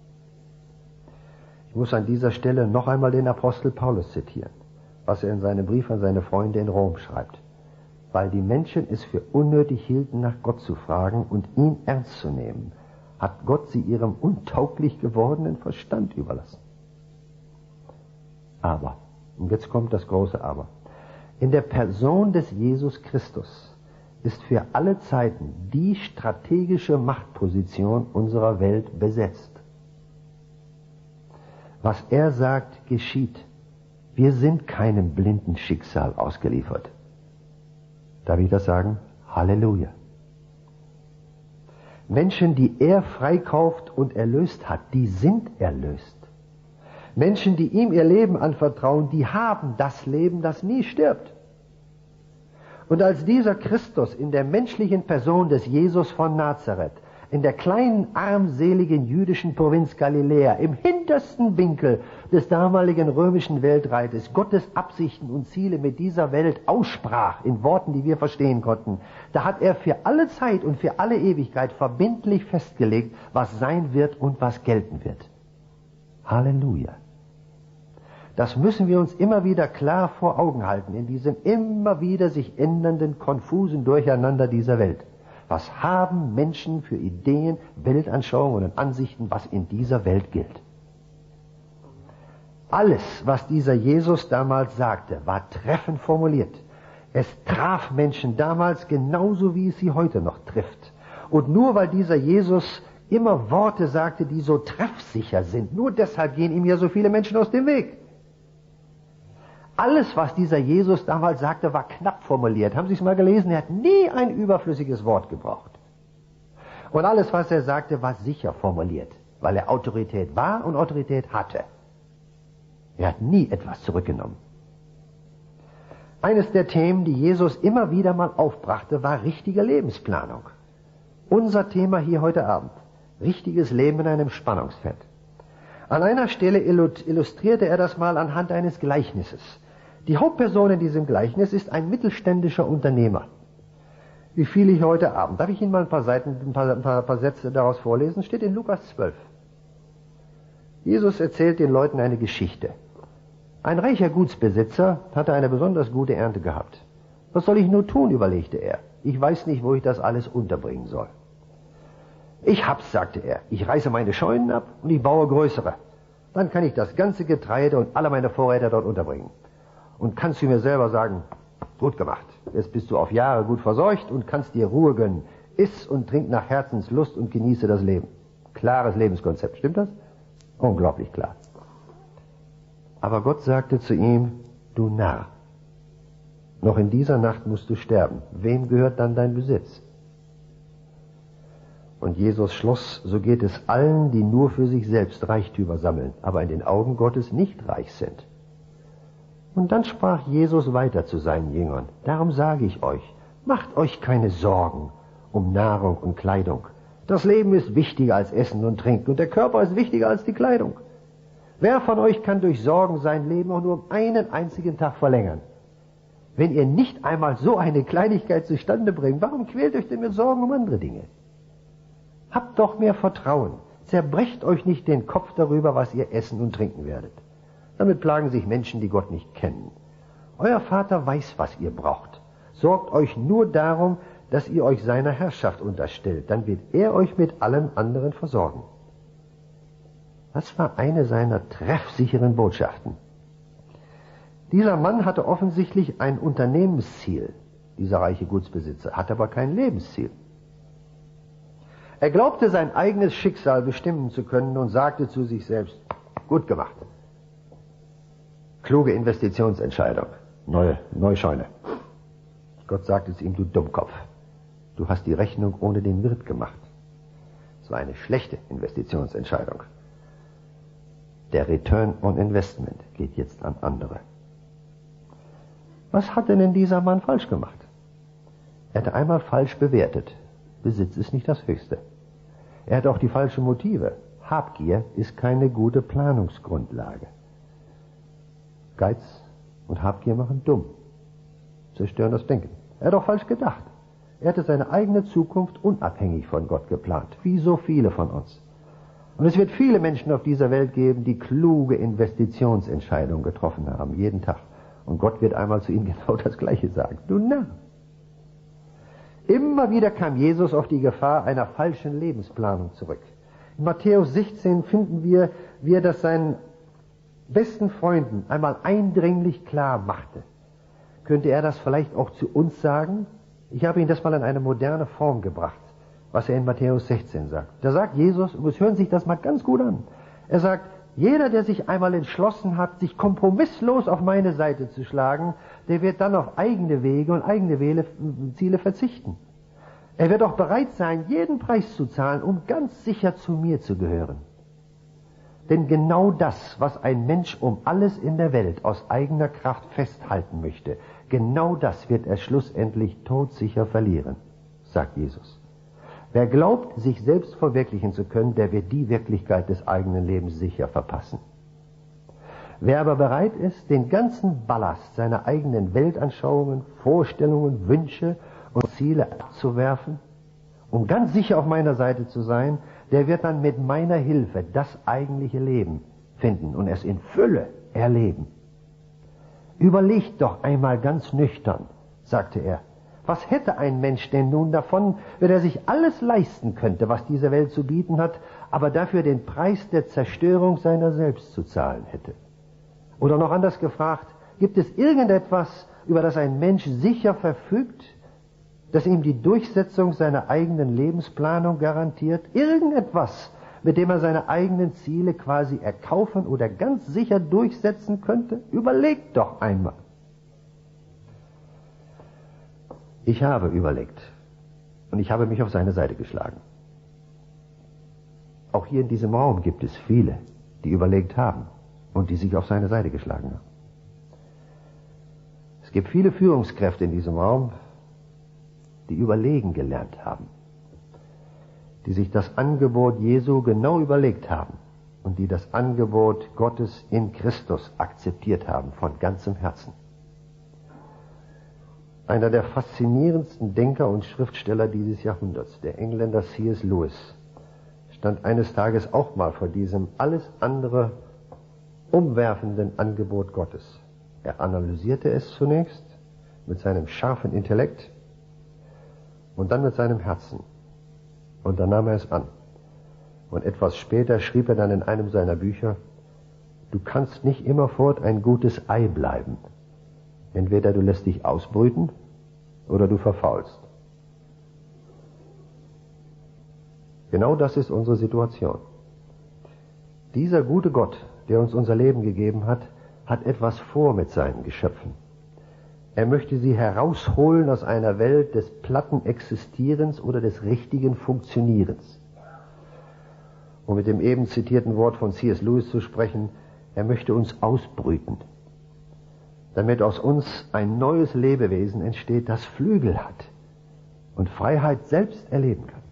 Ich muss an dieser Stelle noch einmal den Apostel Paulus zitieren, was er in seinem Brief an seine Freunde in Rom schreibt. Weil die Menschen es für unnötig hielten, nach Gott zu fragen und ihn ernst zu nehmen, hat Gott sie ihrem untauglich gewordenen Verstand überlassen. Aber, und jetzt kommt das große Aber, in der Person des Jesus Christus ist für alle Zeiten die strategische Machtposition unserer Welt besetzt. Was er sagt, geschieht. Wir sind keinem blinden Schicksal ausgeliefert. Darf ich das sagen? Halleluja. Menschen, die er freikauft und erlöst hat, die sind erlöst. Menschen, die ihm ihr Leben anvertrauen, die haben das Leben, das nie stirbt. Und als dieser Christus in der menschlichen Person des Jesus von Nazareth in der kleinen, armseligen jüdischen Provinz Galiläa, im hintersten Winkel des damaligen römischen Weltreiches, Gottes Absichten und Ziele mit dieser Welt aussprach, in Worten, die wir verstehen konnten, da hat er für alle Zeit und für alle Ewigkeit verbindlich festgelegt, was sein wird und was gelten wird. Halleluja. Das müssen wir uns immer wieder klar vor Augen halten, in diesem immer wieder sich ändernden, konfusen Durcheinander dieser Welt. Was haben Menschen für Ideen, Weltanschauungen und Ansichten, was in dieser Welt gilt? Alles, was dieser Jesus damals sagte, war treffend formuliert. Es traf Menschen damals genauso, wie es sie heute noch trifft. Und nur weil dieser Jesus immer Worte sagte, die so treffsicher sind, nur deshalb gehen ihm ja so viele Menschen aus dem Weg. Alles, was dieser Jesus damals sagte, war knapp formuliert. Haben Sie es mal gelesen? Er hat nie ein überflüssiges Wort gebraucht. Und alles, was er sagte, war sicher formuliert, weil er Autorität war und Autorität hatte. Er hat nie etwas zurückgenommen. Eines der Themen, die Jesus immer wieder mal aufbrachte, war richtige Lebensplanung. Unser Thema hier heute Abend. Richtiges Leben in einem Spannungsfeld. An einer Stelle illustrierte er das mal anhand eines Gleichnisses. Die Hauptperson in diesem Gleichnis ist ein mittelständischer Unternehmer. Wie viel ich heute Abend, darf ich Ihnen mal ein paar Seiten, ein paar, ein paar, ein paar Sätze daraus vorlesen? Steht in Lukas zwölf. Jesus erzählt den Leuten eine Geschichte. Ein reicher Gutsbesitzer hatte eine besonders gute Ernte gehabt. Was soll ich nur tun, überlegte er. Ich weiß nicht, wo ich das alles unterbringen soll. Ich hab's, sagte er. Ich reiße meine Scheunen ab und ich baue größere. Dann kann ich das ganze Getreide und alle meine Vorräte dort unterbringen. Und kannst du mir selber sagen, gut gemacht. Jetzt bist du auf Jahre gut versorgt und kannst dir Ruhe gönnen. Iss und trink nach Herzenslust und genieße das Leben. Klares Lebenskonzept, stimmt das? Unglaublich klar. Aber Gott sagte zu ihm, du Narr, noch in dieser Nacht musst du sterben. Wem gehört dann dein Besitz? Und Jesus schloss, so geht es allen, die nur für sich selbst Reichtümer sammeln, aber in den Augen Gottes nicht reich sind. Und dann sprach Jesus weiter zu seinen Jüngern, darum sage ich euch, macht euch keine Sorgen um Nahrung und Kleidung. Das Leben ist wichtiger als Essen und Trinken und der Körper ist wichtiger als die Kleidung. Wer von euch kann durch Sorgen sein Leben auch nur um einen einzigen Tag verlängern? Wenn ihr nicht einmal so eine Kleinigkeit zustande bringt, warum quält euch denn mit Sorgen um andere Dinge? Habt doch mehr Vertrauen. Zerbrecht euch nicht den Kopf darüber, was ihr essen und trinken werdet. Damit plagen sich Menschen, die Gott nicht kennen. Euer Vater weiß, was ihr braucht. Sorgt euch nur darum, dass ihr euch seiner Herrschaft unterstellt. Dann wird er euch mit allem anderen versorgen. Das war eine seiner treffsicheren Botschaften. Dieser Mann hatte offensichtlich ein Unternehmensziel, dieser reiche Gutsbesitzer, hatte aber kein Lebensziel. Er glaubte, sein eigenes Schicksal bestimmen zu können und sagte zu sich selbst, gut gemacht. Kluge Investitionsentscheidung, neue, neue Scheune. Gott sagte zu ihm, du Dummkopf, du hast die Rechnung ohne den Wirt gemacht. Es war eine schlechte Investitionsentscheidung. Der Return on Investment geht jetzt an andere. Was hat denn dieser Mann falsch gemacht? Er hatte einmal falsch bewertet. Besitz ist nicht das Höchste. Er hat auch die falschen Motive. Habgier ist keine gute Planungsgrundlage. Geiz und Habgier machen dumm, zerstören das Denken. Er hat auch falsch gedacht. Er hatte seine eigene Zukunft unabhängig von Gott geplant, wie so viele von uns. Und es wird viele Menschen auf dieser Welt geben, die kluge Investitionsentscheidungen getroffen haben, jeden Tag. Und Gott wird einmal zu ihnen genau das Gleiche sagen. Du Narr! Immer wieder kam Jesus auf die Gefahr einer falschen Lebensplanung zurück. In Matthäus sechzehn finden wir, wie er das seinen besten Freunden einmal eindringlich klar machte. Könnte er das vielleicht auch zu uns sagen? Ich habe Ihnen das mal in eine moderne Form gebracht, was er in Matthäus sechzehn sagt. Da sagt Jesus, und es hören sich das mal ganz gut an, er sagt, jeder, der sich einmal entschlossen hat, sich kompromisslos auf meine Seite zu schlagen, der wird dann auf eigene Wege und eigene Wele, Ziele verzichten. Er wird auch bereit sein, jeden Preis zu zahlen, um ganz sicher zu mir zu gehören. Denn genau das, was ein Mensch um alles in der Welt aus eigener Kraft festhalten möchte, genau das wird er schlussendlich todsicher verlieren, sagt Jesus. Wer glaubt, sich selbst verwirklichen zu können, der wird die Wirklichkeit des eigenen Lebens sicher verpassen. Wer aber bereit ist, den ganzen Ballast seiner eigenen Weltanschauungen, Vorstellungen, Wünsche und Ziele abzuwerfen, um ganz sicher auf meiner Seite zu sein, der wird dann mit meiner Hilfe das eigentliche Leben finden und es in Fülle erleben. Überlegt doch einmal ganz nüchtern, sagte er, was hätte ein Mensch denn nun davon, wenn er sich alles leisten könnte, was diese Welt zu bieten hat, aber dafür den Preis der Zerstörung seiner selbst zu zahlen hätte? Oder noch anders gefragt, gibt es irgendetwas, über das ein Mensch sicher verfügt, das ihm die Durchsetzung seiner eigenen Lebensplanung garantiert? Irgendetwas, mit dem er seine eigenen Ziele quasi erkaufen oder ganz sicher durchsetzen könnte? Überlegt doch einmal. Ich habe überlegt und ich habe mich auf seine Seite geschlagen. Auch hier in diesem Raum gibt es viele, die überlegt haben und die sich auf seine Seite geschlagen haben. Es gibt viele Führungskräfte in diesem Raum, die überlegen gelernt haben, die sich das Angebot Jesu genau überlegt haben und die das Angebot Gottes in Christus akzeptiert haben von ganzem Herzen. Einer der faszinierendsten Denker und Schriftsteller dieses Jahrhunderts, der Engländer C S Lewis, stand eines Tages auch mal vor diesem alles andere umwerfenden Angebot Gottes. Er analysierte es zunächst mit seinem scharfen Intellekt und dann mit seinem Herzen. Und dann nahm er es an. Und etwas später schrieb er dann in einem seiner Bücher, du kannst nicht immerfort ein gutes Ei bleiben. Entweder du lässt dich ausbrüten oder du verfaulst. Genau das ist unsere Situation. Dieser gute Gott, der uns unser Leben gegeben hat, hat etwas vor mit seinen Geschöpfen. Er möchte sie herausholen aus einer Welt des platten Existierens oder des richtigen Funktionierens. Um mit dem eben zitierten Wort von C S Lewis zu sprechen, er möchte uns ausbrüten, damit aus uns ein neues Lebewesen entsteht, das Flügel hat und Freiheit selbst erleben kann.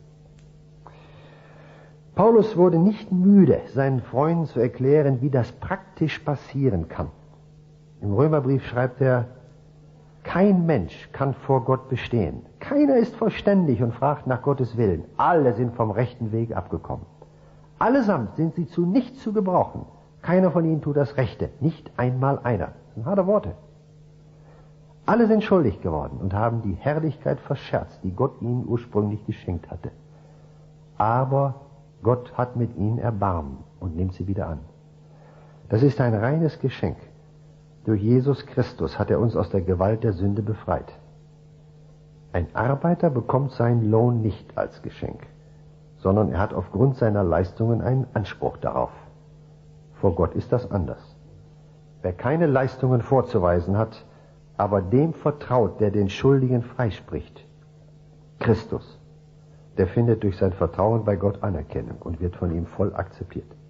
Paulus wurde nicht müde, seinen Freunden zu erklären, wie das praktisch passieren kann. Im Römerbrief schreibt er, kein Mensch kann vor Gott bestehen. Keiner ist verständig und fragt nach Gottes Willen. Alle sind vom rechten Weg abgekommen. Allesamt sind sie zu nichts zu gebrauchen. Keiner von ihnen tut das Rechte, nicht einmal einer. Das sind harte Worte. Alle sind schuldig geworden und haben die Herrlichkeit verscherzt, die Gott ihnen ursprünglich geschenkt hatte. Aber Gott hat mit ihnen Erbarmen und nimmt sie wieder an. Das ist ein reines Geschenk. Durch Jesus Christus hat er uns aus der Gewalt der Sünde befreit. Ein Arbeiter bekommt seinen Lohn nicht als Geschenk, sondern er hat aufgrund seiner Leistungen einen Anspruch darauf. Vor Gott ist das anders. Wer keine Leistungen vorzuweisen hat, aber dem vertraut, der den Schuldigen freispricht, Christus, der findet durch sein Vertrauen bei Gott Anerkennung und wird von ihm voll akzeptiert.